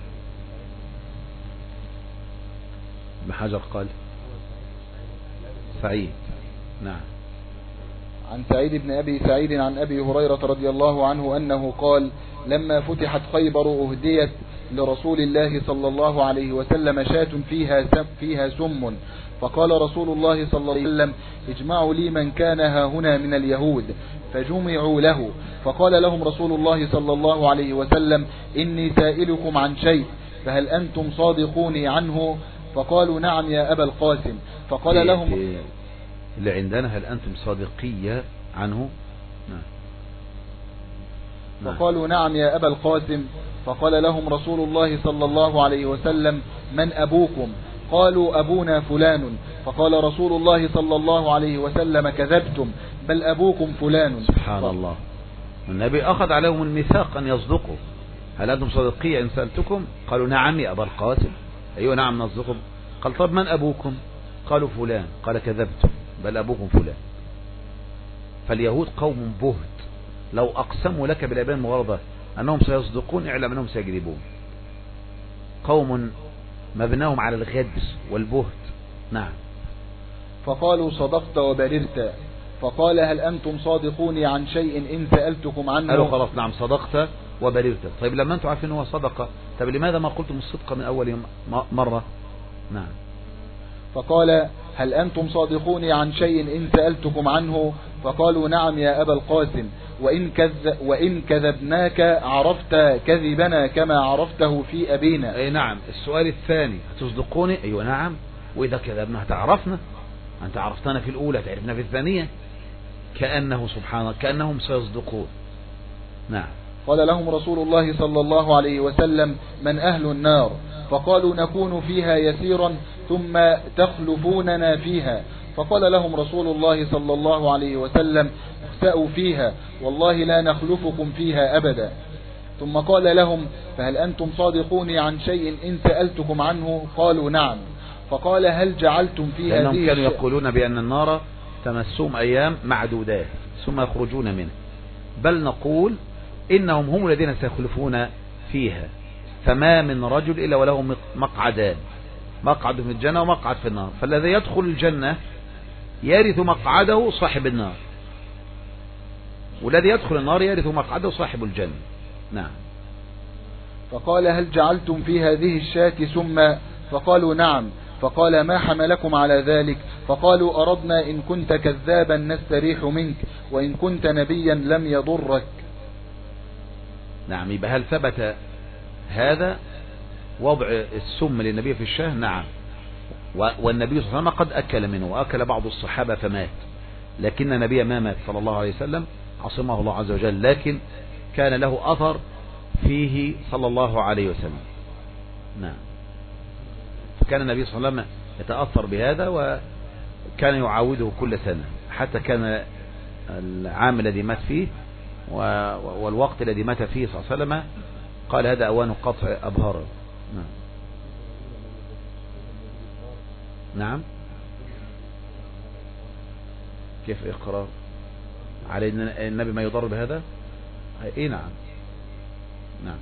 ابن حجر قال سعيد. نعم. عن سعيد بن أبي سعيد عن أبي هريرة رضي الله عنه أنه قال لما فتحت خيبر أهديت لرسول الله صلى الله عليه وسلم شاة فيها سم فيها سم فقال رسول الله صلى الله عليه وسلم اجمعوا لي من كان ها هنا من اليهود، فجمعوا له. فقال لهم رسول الله صلى الله عليه وسلم إني سائلكم عن شيء فهل أنتم صادقوني عنه؟ فقالوا نعم يا أبا القاسم. فقال لهم اللي عندنا هل أنتم صادقية عنه؟ نعم. فقالوا نعم يا أبا القاسم. فقال لهم رسول الله صلى الله عليه وسلم من أبوكم؟ قالوا أبونا فلان. فقال رسول الله صلى الله عليه وسلم كذبتم بل أبوكم فلان. سبحان الله. النبي أخذ عليهم الميثاق أن يصدقوا. هل أنتم صادقية إن سألتكم؟ قالوا نعم يا أبا القاسم. أيوة نعم نصدقكم. قال طب من أبوكم؟ قالوا فلان. قال كذبتم بل أبوكم فلان. فاليهود قوم بهت، لو أقسموا لك بالأبان المغرضة أنهم سيصدقون اعلم أنهم سيكذبون. قوم مبناهم على الغدر والبهت. نعم. فقالوا صدقت وبررت. فقال هل أنتم صادقون عن شيء إن سألتكم عنه؟ قالوا خلاص نعم صدقت وبررت. طيب لما أنتم عارفين هو صدقة، طيب لماذا ما قلتم الصدق من أول مرة؟ نعم. فقال هل أنتم صادقون عن شيء إن سألتكم عنه؟ فقالوا نعم يا أبا القاسم وإن, كذ وإن كذبناك عرفت كذبنا كما عرفته في أبينا. أي نعم. السؤال الثاني هتصدقوني؟ أيوة نعم. وإذا كذبنا هتعرفنا، أنت عرفتنا في الأولى تعرفنا في الثانية. كأنه سبحانه كأنهم سيصدقون. نعم. قال لهم رسول الله صلى الله عليه وسلم من أهل النار؟ فقالوا نكون فيها يسيرا ثم تخلفوننا فيها. فقال لهم رسول الله صلى الله عليه وسلم اخسأوا فيها والله لا نخلفكم فيها أبدا. ثم قال لهم فهل أنتم صادقون عن شيء إن سألتكم عنه؟ قالوا نعم. فقال هل جعلتم فيها لأنهم هذه كانوا يقولون بأن النار تمسهم أيام معدودات ثم يخرجون منها، بل نقول إنهم هم الذين سيخلفون فيها. فما من رجل إلا وله مقعدان، مقعد في الجنة ومقعد في النار، فالذي يدخل الجنة يرث مقعده صاحب النار، والذي يدخل النار يرث مقعده صاحب الجنة. نعم. فقال هل جعلتم في هذه الشاة سما؟ فقالوا نعم. فقال ما حملكم على ذلك؟ فقالوا أردنا إن كنت كذابا نستريح منك وإن كنت نبيا لم يضرك. نعم. يبقى هل ثبت هذا وضع السم للنبي في الشاه؟ نعم. والنبي صلى الله عليه وسلم قد أكل منه وأكل بعض الصحابة فمات، لكن النبي ما مات صلى الله عليه وسلم، عصمه الله عز وجل، لكن كان له أثر فيه صلى الله عليه وسلم. نعم. فكان النبي صلى الله عليه وسلم يتأثر بهذا وكان يعاوده كل سنة، حتى كان العام الذي مات فيه والوقت الذي مات فيه صلى الله عليه وسلم قال هذا أوان قطع أبهاره. نعم. نعم. كيف إقرار على أن النبي ما يضر بهذا؟ إيه نعم. نعم.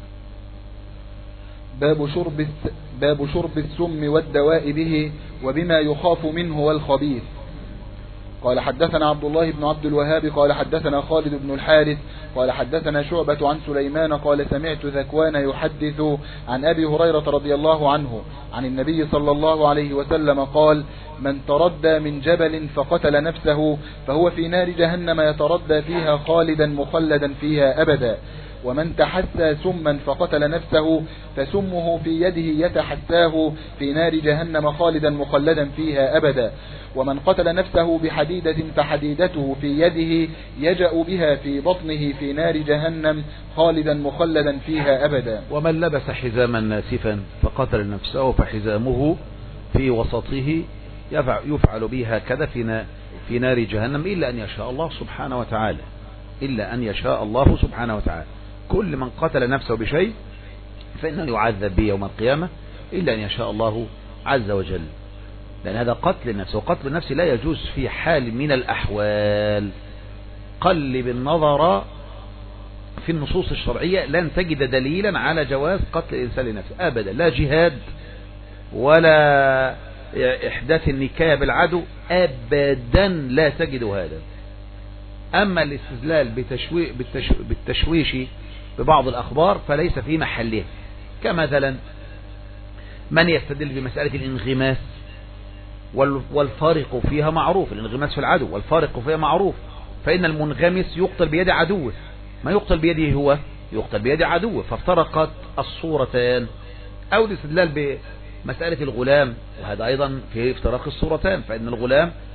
باب شرب باب شرب السم والدواء به وبما يخاف منه والخبيث. قال حدثنا عبد الله بن عبد الوهاب قال حدثنا خالد بن الحارث قال حدثنا شعبة عن سليمان قال سمعت ذكوان يحدث عن أبي هريرة رضي الله عنه عن النبي صلى الله عليه وسلم قال من تردى من جبل فقتل نفسه فهو في نار جهنم يتردى فيها خالدا مخلدا فيها أبدا، ومن تحسى سما فقتل نفسه فسمه في يده يتحساه في نار جهنم خالدا مخلدا فيها أبدا، ومن قتل نفسه بحديدة فحديدته في يده يجأ بها في بطنه في نار جهنم خالدا مخلدا فيها أبدا. ومن لبس حزاما ناسفا فقتل نفسه فحزامه في وسطه يفعل به هكذا في نار جهنم إلا أن يشاء الله سبحانه وتعالى، إلا أن يشاء الله سبحانه وتعالى. كل من قتل نفسه بشيء فإنه يعذب به يوم القيامة إلا أن يشاء الله عز وجل، لأن هذا قتل النفس، وقتل النفس لا يجوز في حال من الأحوال. قلب النظر في النصوص الشرعية لن تجد دليلا على جواز قتل الإنسان لنفسه أبدا، لا جهاد ولا إحداث النكاية بالعدو أبدا لا تجد هذا. أما الاستدلال بتشوي بالتشو بالتشويش ببعض الأخبار فليس في محله، كمثلا من يستدل بمسألة الانغماس والفارق فيها معروف، الانغماس في العدو والفارق فيها معروف، فإن المنغمس يقتل بيد عدوه، ما يقتل بيده هو يقتل بيد عدوه، فافترقت الصورتان. أو الاستدلال بمسألة الغلام، وهذا أيضا في افتراق الصورتان، فإن الغلام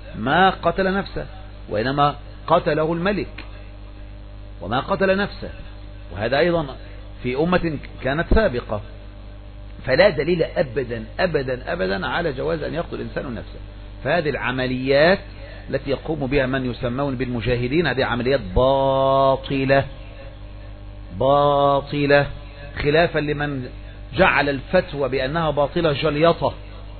ما قتل نفسه، وإنما قتله الملك وما قتل نفسه، وهذا أيضا في أمة كانت سابقة. فلا دليل أبدا أبدا أبدا على جواز أن يقتل الإنسان نفسه. فهذه العمليات التي يقوم بها من يسمون بالمجاهدين هذه عمليات باطلة باطلة، خلافا لمن جعل الفتوى بأنها باطلة جليطة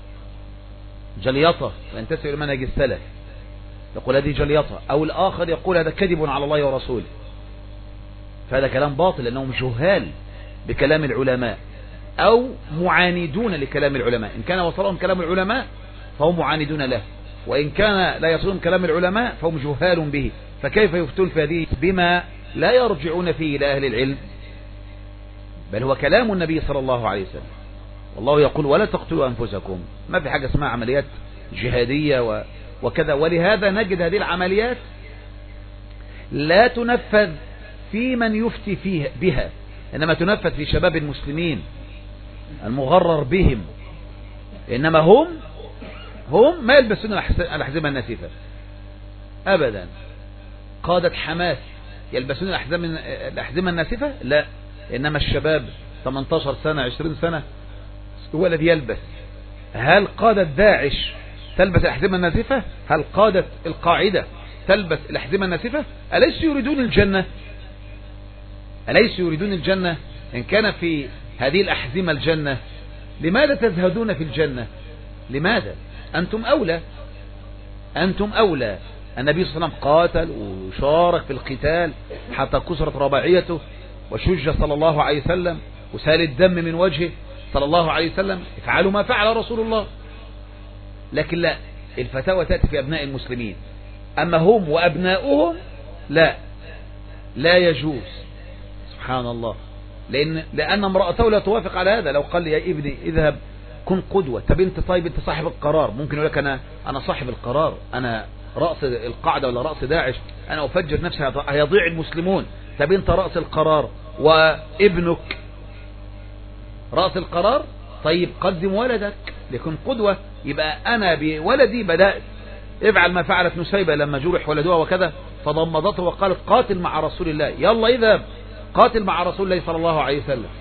جليطة وينتسب إلى منهج السلف، يقول هذه جليطة، أو الآخر يقول هذا كذب على الله ورسوله. فهذا كلام باطل لأنهم جهال بكلام العلماء أو معاندون لكلام العلماء. إن كان وصلهم كلام العلماء فهم معاندون له، وإن كان لا يصلهم كلام العلماء فهم جهال به. فكيف يفتون في هذه بما لا يرجعون فيه إلى أهل العلم؟ بل هو كلام النبي صلى الله عليه وسلم، والله يقول ولا تقتلوا أنفسكم. ما في حاجة اسمها عمليات جهادية وكذا. ولهذا نجد هذه العمليات لا تنفذ في من يفتي فيه بها، إنما تنفذ في شباب المسلمين المغرر بهم. إنما هم هم ما يلبسون الأحزمة الناسفة أبدا. قادة حماس يلبسون الأحزمة الناسفة؟ لا، إنما الشباب ثمانية عشر سنة عشرين سنة هو الذي يلبس. هل قادة داعش تلبس الأحزمة الناسفة؟ هل قادة القاعدة تلبس الأحزمة الناسفة؟ أليس يريدون الجنة؟ أليس يريدون الجنة؟ إن كان في هذه الأحزمة الجنة لماذا تزهدون في الجنة؟ لماذا؟ أنتم أولى أنتم أولى. النبي صلى الله عليه وسلم قاتل وشارك في القتال حتى كسرت رباعيته وشج صلى الله عليه وسلم وسال الدم من وجهه صلى الله عليه وسلم. افعلوا ما فعل رسول الله. لكن لا، الفتاوى تأتي في أبناء المسلمين، أما هم وأبناؤهم لا لا يجوز. سبحان الله. لأن لأن امرأته لا توافق على هذا. لو قال لي يا ابني اذهب كن قدوة، طب انت طيب انت صاحب القرار، ممكن يقول لك انا انا صاحب القرار، انا رأس القاعدة ولا رأس داعش، انا افجر نفسي هيضيع المسلمون. طب انت رأس القرار وابنك رأس القرار، طيب قدم ولدك ليكن قدوة. يبقى انا بولدي بدأت. افعل ما فعلت نسيبة لما جرح ولدها وكذا، فضمضته وقالت قاتل مع رسول الله، يلا اذهب قاتل مع رسول الله صلى الله عليه وسلم.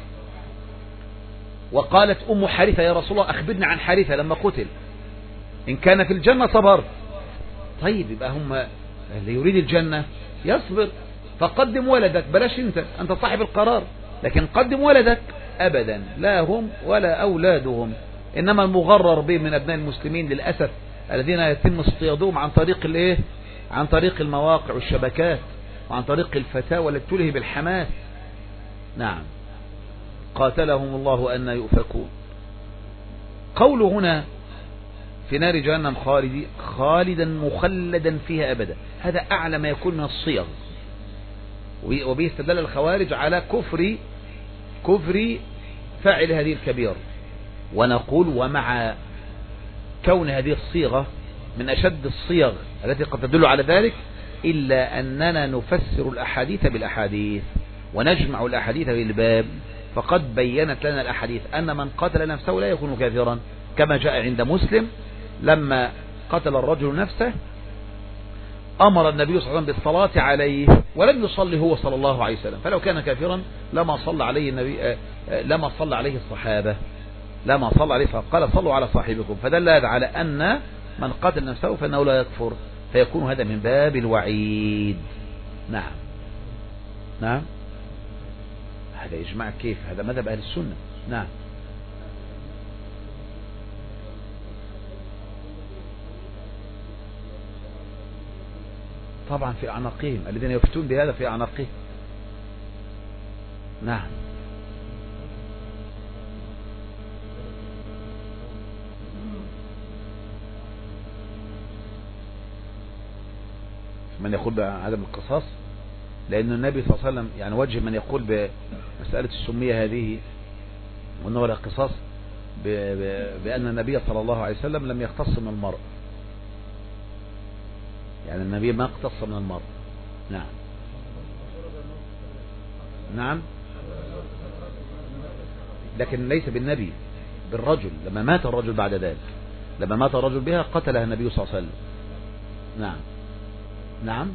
وقالت أم حارثة يا رسول الله أخبرني عن حارثة لما قتل، إن كان في الجنة صبرت. طيب يبقى هم اللي يريد الجنة يصبر. فقدم ولدك، بلاش انت انت صاحب القرار، لكن قدم ولدك. أبدا، لا هم ولا أولادهم. إنما المغرر بهم من أبناء المسلمين للأسف الذين يتم اصطيادهم عن طريق الايه عن طريق المواقع والشبكات وعن طريق الفتاوى التي تلهي بالحماس. نعم، قاتلهم الله أن يؤفكون. قوله هنا في نار جهنم خالدي خالدا مخلدا فيها أبدا، هذا أعلى ما يكون من الصيغ. وبه استدل الخوارج على كفر كفر فاعل هذه الكبيرة. ونقول ومع كون هذه الصيغة من أشد الصيغ التي قد تدل على ذلك، إلا أننا نفسر الأحاديث بالأحاديث ونجمع الأحاديث بالباب. فقد بينت لنا الأحاديث أن من قتل نفسه لا يكون كافرا، كما جاء عند مسلم لما قتل الرجل نفسه أمر النبي صلى الله عليه وسلم بالصلاة عليه ولم يصلي هو صلى الله عليه وسلم، فلو كان كافرا لما صلى عليه النبي لما صلى عليه الصحابة لما صلى عليه الصحابة. قال صلوا على صاحبكم، فدل هذا على أن من قتل نفسه فإنه لا يكفر، فيكون هذا من باب الوعيد. نعم نعم، هذا إجماع كيف؟ هذا مذهب أهل السنة. نعم طبعا في أعناقهم، الذين يفتون بهذا في أعناقهم. نعم من يقول بعدم القصاص، لأن النبي صلى الله عليه وسلم يعني وجه من يقول بمسألة السمية هذه وأنه لا قصاص بأن النبي صلى الله عليه وسلم لم يختص من المرء، يعني النبي ما اقتص من المرء. نعم نعم، لكن ليس بالنبي، بالرجل. لما مات الرجل بعد ذلك، لما مات الرجل بها قتلها النبي صلى الله عليه وسلم. نعم نعم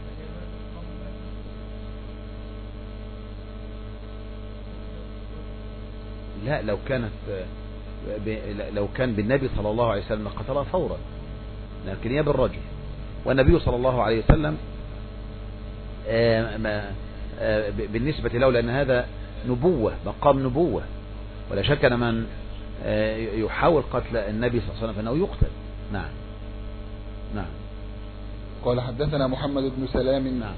لا، لو كانت لو كان بالنبي صلى الله عليه وسلم قتلها فورا، لكن هي بالرجل، والنبي صلى الله عليه وسلم بالنسبة له، لأن هذا نبوة، مقام نبوة، ولا شك أن من يحاول قتل النبي صلى الله عليه وسلم فإنه يقتل. نعم نعم. قال حدثنا محمد بن سلام. نعم.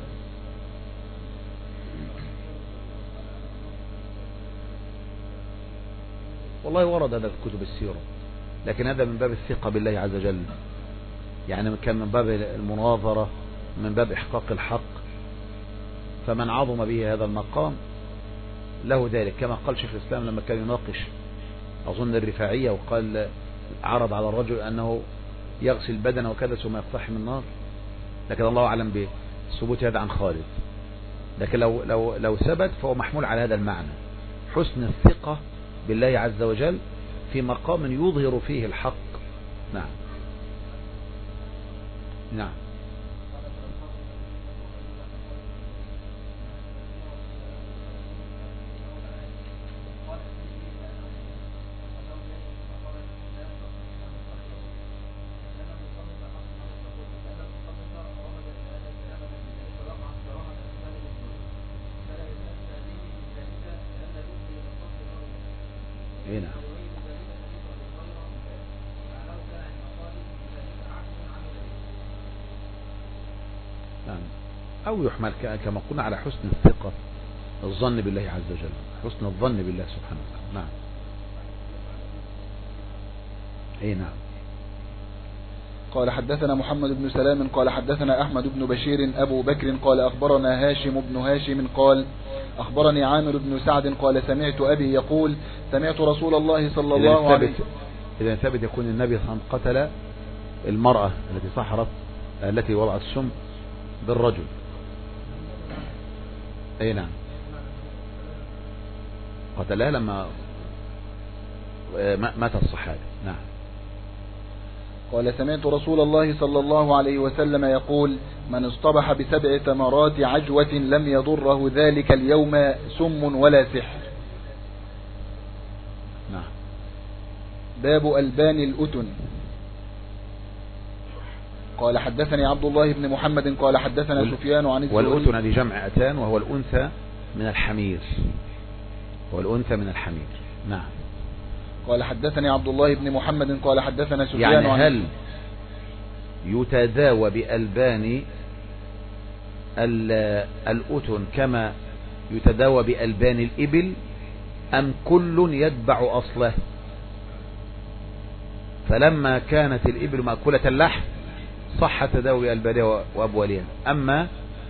والله ورد هذا في كتب السيرة، لكن هذا من باب الثقة بالله عز وجل، يعني كان من باب المناظرة، من باب إحقاق الحق، فمن عظم به هذا المقام له ذلك، كما قال شيخ الإسلام لما كان يناقش أظن الرفاعية، وقال عرض على الرجل أنه يغسل بدنه وكذا ثم يقتحم النار، لكن الله أعلم بثبوت هذا عن خالد، لكن لو, لو, لو ثبت فهو محمول على هذا المعنى، حسن الثقة بالله عز وجل في مقام يظهر فيه الحق. نعم نعم. هنا نعم. أو يحمل كما قلنا على حسن الثقة، الظن بالله عز وجل، حسن الظن بالله سبحانه وتعالى. نعم. اي نعم. قال حدثنا محمد بن سلام قال حدثنا أحمد بن بشير أبو بكر قال أخبرنا هاشم بن هاشم قال أخبرني عامر بن سعد قال سمعت أبي يقول سمعت رسول الله صلى الله عليه وسلم. إذا ثبت يكون النبي صلى الله عليه وسلم قتل المرأة التي سحرت، التي وضعت السم بالرجل. أي نعم، قتلها لما مات الصحابي. نعم. قال سمعت رسول الله صلى الله عليه وسلم يقول من اصطبح بسبع ثمرات عجوة لم يضره ذلك اليوم سم ولا سحر. نعم. باب ألبان الأتن. قال حدثني عبد الله بن محمد قال حدثنا وال... سفيان عن الزهري. والأتن لجمع أتان، وهو الأنثى من الحمير، والأنثى من الحمير. نعم. قال حدثني عبد الله بن محمد قال حدثنا سفيان يعني عن هل يتداوى بألبان الأتن كما يتداوى بألبان الإبل، أم كل يتبع أصله؟ فلما كانت الإبل مأكولة اللحم صح تداوي بألبانها وأبوالها، أما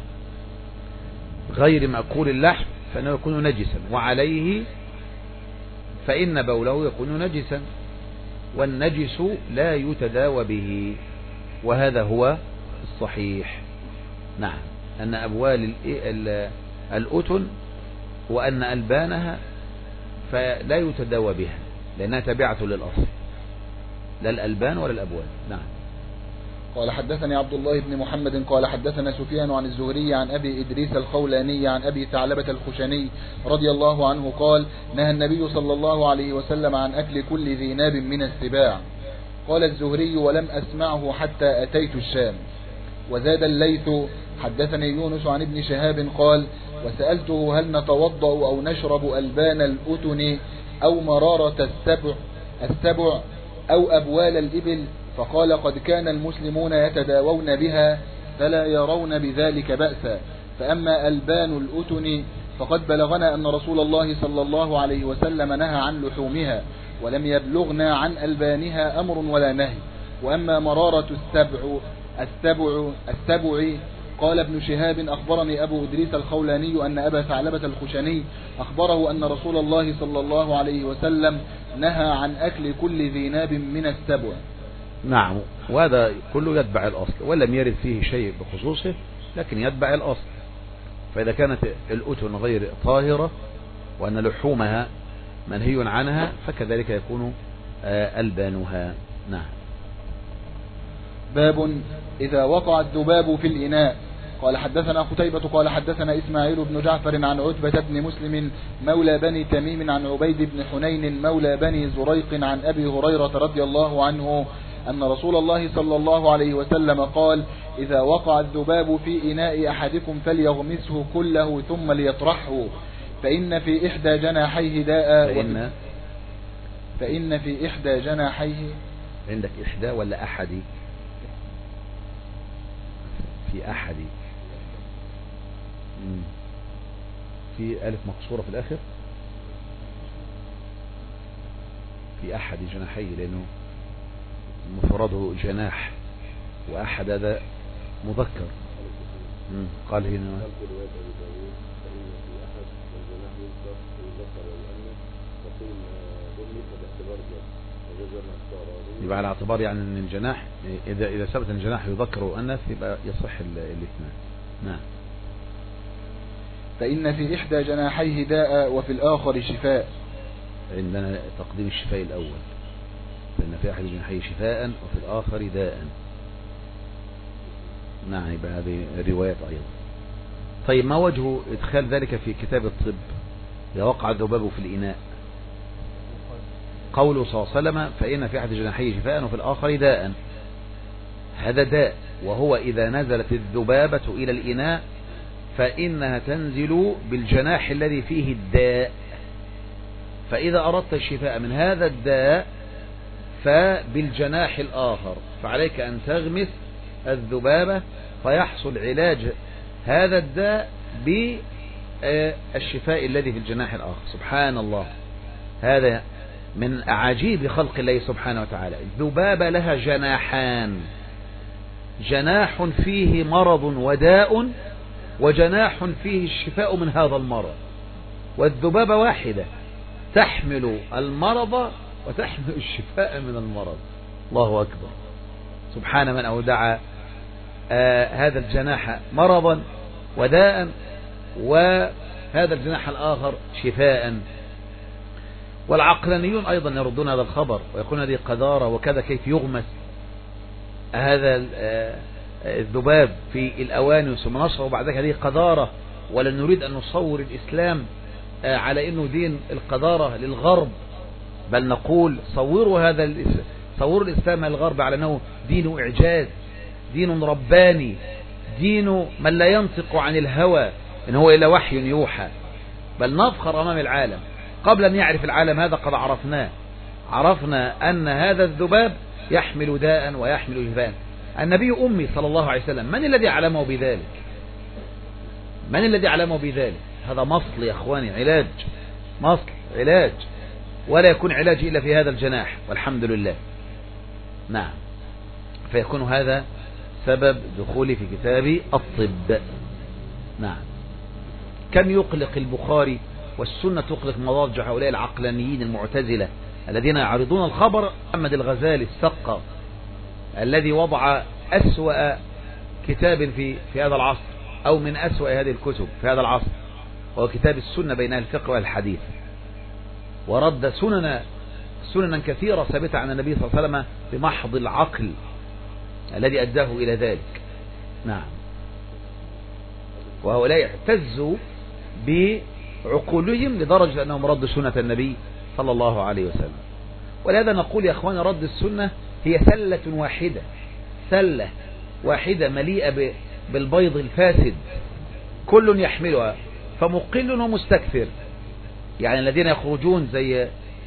غير مأكول اللحم فإنه يكون نجسا، وعليه فإن بوله يكون نجسا، والنجس لا يتداوى به، وهذا هو الصحيح. نعم، أن أبوال الأتن وأن ألبانها فلا يتداوى بها، لأنها تابعة للأصل، لا الألبان ولا الأبوال. نعم. قال حدثني عبد الله بن محمد قال حدثنا سفيان عن الزهري عن أبي إدريس الخولاني عن أبي ثعلبة الخشني رضي الله عنه قال نهى النبي صلى الله عليه وسلم عن أكل كل ذي ناب من السباع. قال الزهري ولم أسمعه حتى أتيت الشام. وزاد الليث حدثني يونس عن ابن شهاب قال وسألته هل نتوضأ أو نشرب ألبان الأتن أو مرارة السبع, السبع أو أبوال الإبل؟ فقال قد كان المسلمون يتداوون بها فلا يرون بذلك بأسا، فأما ألبان الأتن فقد بلغنا أن رسول الله صلى الله عليه وسلم نهى عن لحومها، ولم يبلغنا عن ألبانها أمر ولا نهي. وأما مرارة السبع السبع السبع قال ابن شهاب أخبرني أبو إدريس الخولاني أن أبا ثعلبة الخشني أخبره أن رسول الله صلى الله عليه وسلم نهى عن أكل كل ذي ناب من السبع. نعم، وهذا كله يتبع الأصل، ولم يرد فيه شيء بخصوصه، لكن يتبع الأصل. فإذا كانت الأتن غير طاهرة وأن لحومها منهي عنها فكذلك يكون ألبانها. نعم. باب إذا وقع الذباب في الإناء. قال حدثنا قتيبة قال حدثنا إسماعيل بن جعفر عن عتبة بن مسلم مولى بني تميم عن عبيد بن حنين مولى بني زريق عن أبي هريرة رضي الله عنه أن رسول الله صلى الله عليه وسلم قال إذا وقع الذباب في إناء أحدكم فليغمسه كله ثم ليطرحه فإن في إحدى جناحيه داء فإن, فإن في إحدى جناحيه. عندك إحدى ولا أحدي؟ في أحدي في ألف مقصورة في الآخر، في أحد جناحيه لأنه مفرده جناح وأحد هذا مذكر. قال هنا يبقى على اعتبار يعني ان الجناح اذا اذا ثبت ان الجناح يذكر وانث يبقى يصح الاثنان. نعم. فإن في إحدى جناحيه داء وفي الآخر شفاء. عندنا تقديم الشفاء الأول، فإن في أحد جناحيه شفاء وفي الآخر داء. نعم يبقى هذه الروايات أيضا. طيب ما وجه إدخال ذلك في كتاب الطب؟ إذا وقع الذباب في الإناء، قوله صلى الله عليه وسلم فإن في أحد جناحيه شفاء وفي الآخر داء، هذا داء، وهو إذا نزلت الذبابة إلى الإناء فإنها تنزل بالجناح الذي فيه الداء، فإذا أردت الشفاء من هذا الداء فبالجناح الآخر، فعليك أن تغمس الذبابة فيحصل علاج هذا الداء بالشفاء الذي في الجناح الآخر. سبحان الله، هذا من أعاجيب خلق الله سبحانه وتعالى. الذبابة لها جناحان، جناح فيه مرض وداء، وجناح فيه الشفاء من هذا المرض، والذبابة واحدة تحمل المرض وتحمل الشفاء من المرض. الله أكبر، سبحان من أودع آه هذا الجناح مرضا وداء وهذا الجناح الآخر شفاء. والعقلانيون أيضا يردون هذا الخبر ويقولون هذه قذارة وكذا، كيف يغمس هذا الذباب في الأواني ثم نصره بعد ذلك، هذه قذارة، ولن نريد أن نصور الإسلام على أنه دين القذارة للغرب، بل نقول صوروا هذا صوروا الإسلام للغرب على أنه دين إعجاز، دين رباني، دين من لا ينطق عن الهوى إن هو إلا وحي يوحى، بل نفخر أمام العالم. قبل أن يعرف العالم هذا قد عرفناه، عرفنا أن هذا الذباب يحمل داء ويحمل شفاء. النبي أمي صلى الله عليه وسلم من الذي علمه بذلك؟ من الذي علمه بذلك؟ هذا مصل يا أخواني، علاج، مصل علاج، ولا يكون علاج إلا في هذا الجناح، والحمد لله. نعم، فيكون هذا سبب دخولي في كتاب الطب. نعم. كم يقلق البخاري والسنة تقلق مضاجع هؤلاء العقلانيين المعتزلة الذين يعرضون الخبر. محمد الغزالي السقا الذي وضع أسوأ كتاب في في هذا العصر، أو من أسوأ هذه الكتب في هذا العصر، وهو كتاب السنة بين الفقه والحديث، ورد سننا سننا كثيرة ثابتة عن النبي صلى الله عليه وسلم بمحض العقل الذي أداه إلى ذلك. نعم. وهؤلاء اعتزوا بعقولهم لدرجة أنهم ردوا سنة النبي صلى الله عليه وسلم. ولهذا نقول يا أخوان رد السنة هي سلة واحدة، سلة واحدة مليئة بالبيض الفاسد، كل يحملها، فمقل ومستكثر. يعني الذين يخرجون زي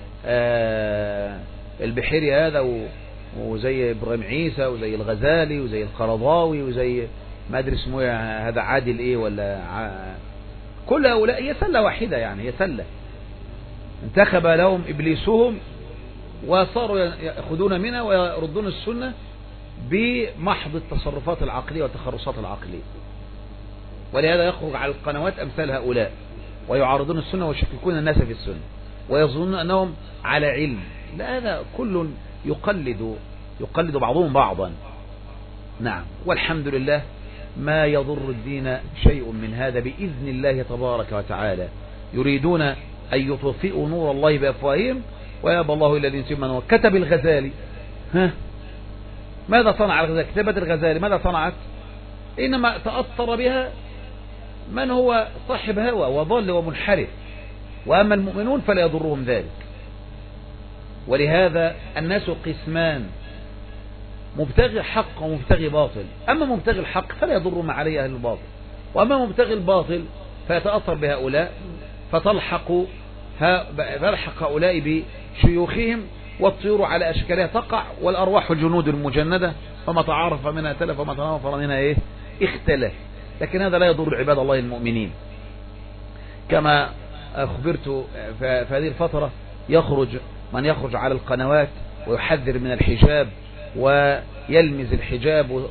البحيري هذا وزي إبراهيم عيسى وزي الغزالي وزي القرضاوي وزي ما أدري اسمه هذا عادل إيه ولا ع... كل هؤلاء هي سلة واحدة، يعني هي سلة انتخب لهم إبليسهم وصاروا يأخذون منها ويردون السنة بمحض التصرفات العقلية والتخرصات العقلية. ولهذا يخرج على القنوات أمثال هؤلاء ويعارضون السنة ويشككون الناس في السنة ويظنون أنهم على علم. لا، هذا كل يقلد يقلد بعضهم بعضا. نعم. والحمد لله ما يضر الدين شيء من هذا بإذن الله تبارك وتعالى. يريدون أن يطفئوا نور الله بأفواههم ويابى الله إلا أن يتم نوره. كتب الغزالي ها ماذا صنع الغزالي؟ كتابة الغزالي ماذا صنعت؟ إنما تأثر بها من هو صاحب هوى وضل ومنحرف، وأما المؤمنون فلا يضرهم ذلك. ولهذا الناس قسمان، مبتغي حق ومبتغي باطل. أما مبتغي الحق فلا يضر ما عليه أهل الباطل، وأما مبتغي الباطل فيتأثر بهؤلاء فتلحق فيلحق هؤلاء بشيوخهم، والطيور على أشكالها تقع، والأرواح جنود المجندة، فما تعارف منها تلف وما تنافر منها إيه اختلف. لكن هذا لا يضر عباد الله المؤمنين. كما أخبرت في هذه الفترة يخرج من يخرج على القنوات ويحذر من الحجاب ويلمز الحجاب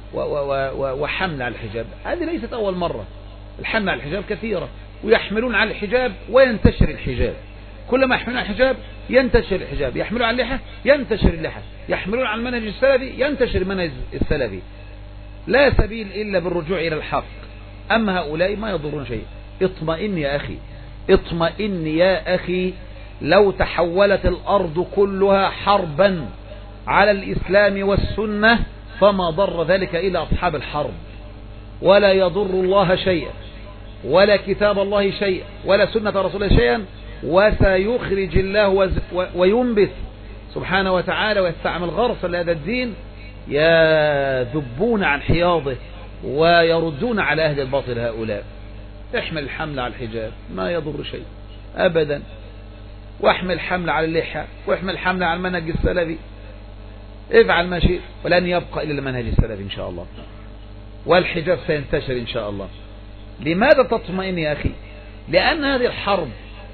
وحمل على الحجاب. هذه ليست أول مرة، الحمل على الحجاب كثيرة، ويحملون على الحجاب وينتشر الحجاب. كلما يحملون على الحجاب ينتشر الحجاب، يحملون على اللحى ينتشر اللحى، يحملون على المنهج السلفي ينتشر المنهج السلفي. لا سبيل إلا بالرجوع إلى الحق. أما هؤلاء ما يضرون شيء. اطمئن يا أخي، اطمئن يا أخي. لو تحولت الأرض كلها حربا على الإسلام والسنة فما ضر ذلك إلى أصحاب الحرب، ولا يضر الله شيئا، ولا كتاب الله شيئا، ولا سنة رسوله شيئا. وسيخرج الله وينبت سبحانه وتعالى ويستعمل غرسا لهذا الدين يذبون عن حياضه ويردون على أهل الباطل هؤلاء. احمل الحمل على الحجاب ما يضر شيء أبدا، واحمل حمل على اللحى، واحمل حمل على المنهج السلفي. افعل ما شئت ولن يبقى إلا المنهج السلفي إن شاء الله، والحجاب سينتشر إن شاء الله. لماذا تطمئن يا أخي؟ لأن هذه الحرب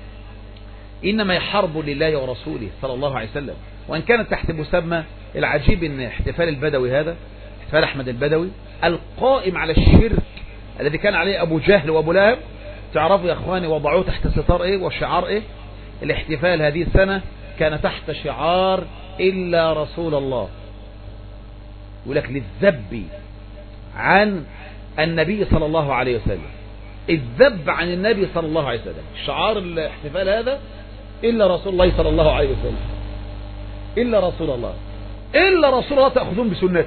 إنما يحارب لله ورسوله صلى الله عليه وسلم. وإن كانت تحت مسمى العجيب أن احتفال البدوي هذا، احتفال أحمد البدوي القائم على الشرك الذي كان عليه أبو جهل وأبو لهب، تعرفوا يا أخواني وضعوه تحت ستار إيه وشعار إيه؟ الاحتفال هذه السنة كان تحت شعار إلا رسول الله. يقول لك للذب عن النبي صلى الله عليه وسلم، الذب عن النبي صلى الله عليه وسلم. شعار الاحتفال هذا إلا رسول الله صلى الله عليه وسلم، إلا رسول الله، إلا رسول الله تأخذون بسنته.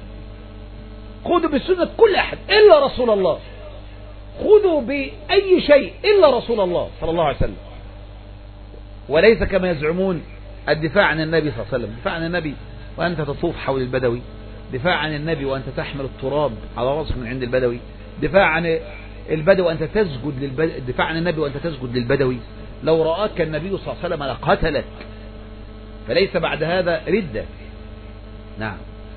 خذوا بسنة كل أحد إلا رسول الله، خذوا بأي شيء إلا رسول الله صلى الله عليه وسلم. وليس كما يزعمون الدفاع عن النبي صلى الله عليه وسلم. دفاع عن النبي وأنت تطوف حول البدوي، دفاع عن النبي وأنت تحمل التراب على رأسك من عند البدوي، دفاع عن البدوي وأنت تسجد للبدوي، دفاع عن النبي وأنت تسجد للبدوي. لو رآك النبي صلى الله عليه وسلم لقتلك، فليس بعد هذا ردة. نعم.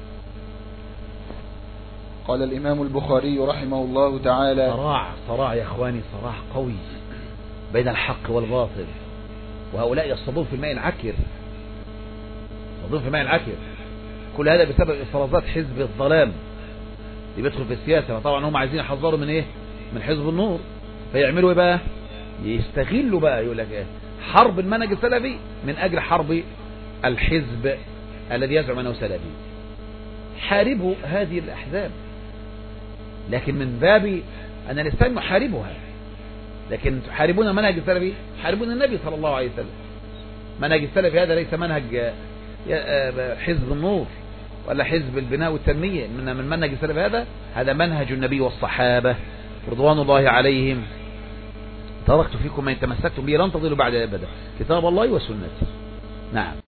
قال الإمام البخاري رحمه الله تعالى: صراع صراع يا إخواني، صراع قوي بين الحق والباطل، وهؤلاء يصطدون في الماء العكر، يصطدون في الماء العكر. كل هذا بسبب إفرازات حزب الظلام اللي بيدخل في السياسة. طبعا هم عايزين يحذروا من إيه؟ من حزب النور. فيعملوا إيه بقى؟ يستغلوا بقى، يقول لك إيه؟ حرب المنهج السلفي من أجل حرب الحزب الذي يزعم أنه سلفي. حاربوا هذه الأحزاب، لكن من باب أن الإسلام يحاربها. لكن تحاربون منهج السلفي، تحاربون النبي صلى الله عليه وسلم. منهج السلفي هذا ليس منهج حزب النور ولا حزب البناء والتنمية. من من منهج السلف هذا هذا منهج النبي والصحابة رضوان الله عليهم. تركت فيكم ما إن تمسكتم به لن تضلوا بعد أبدا، كتاب الله وسنته. نعم.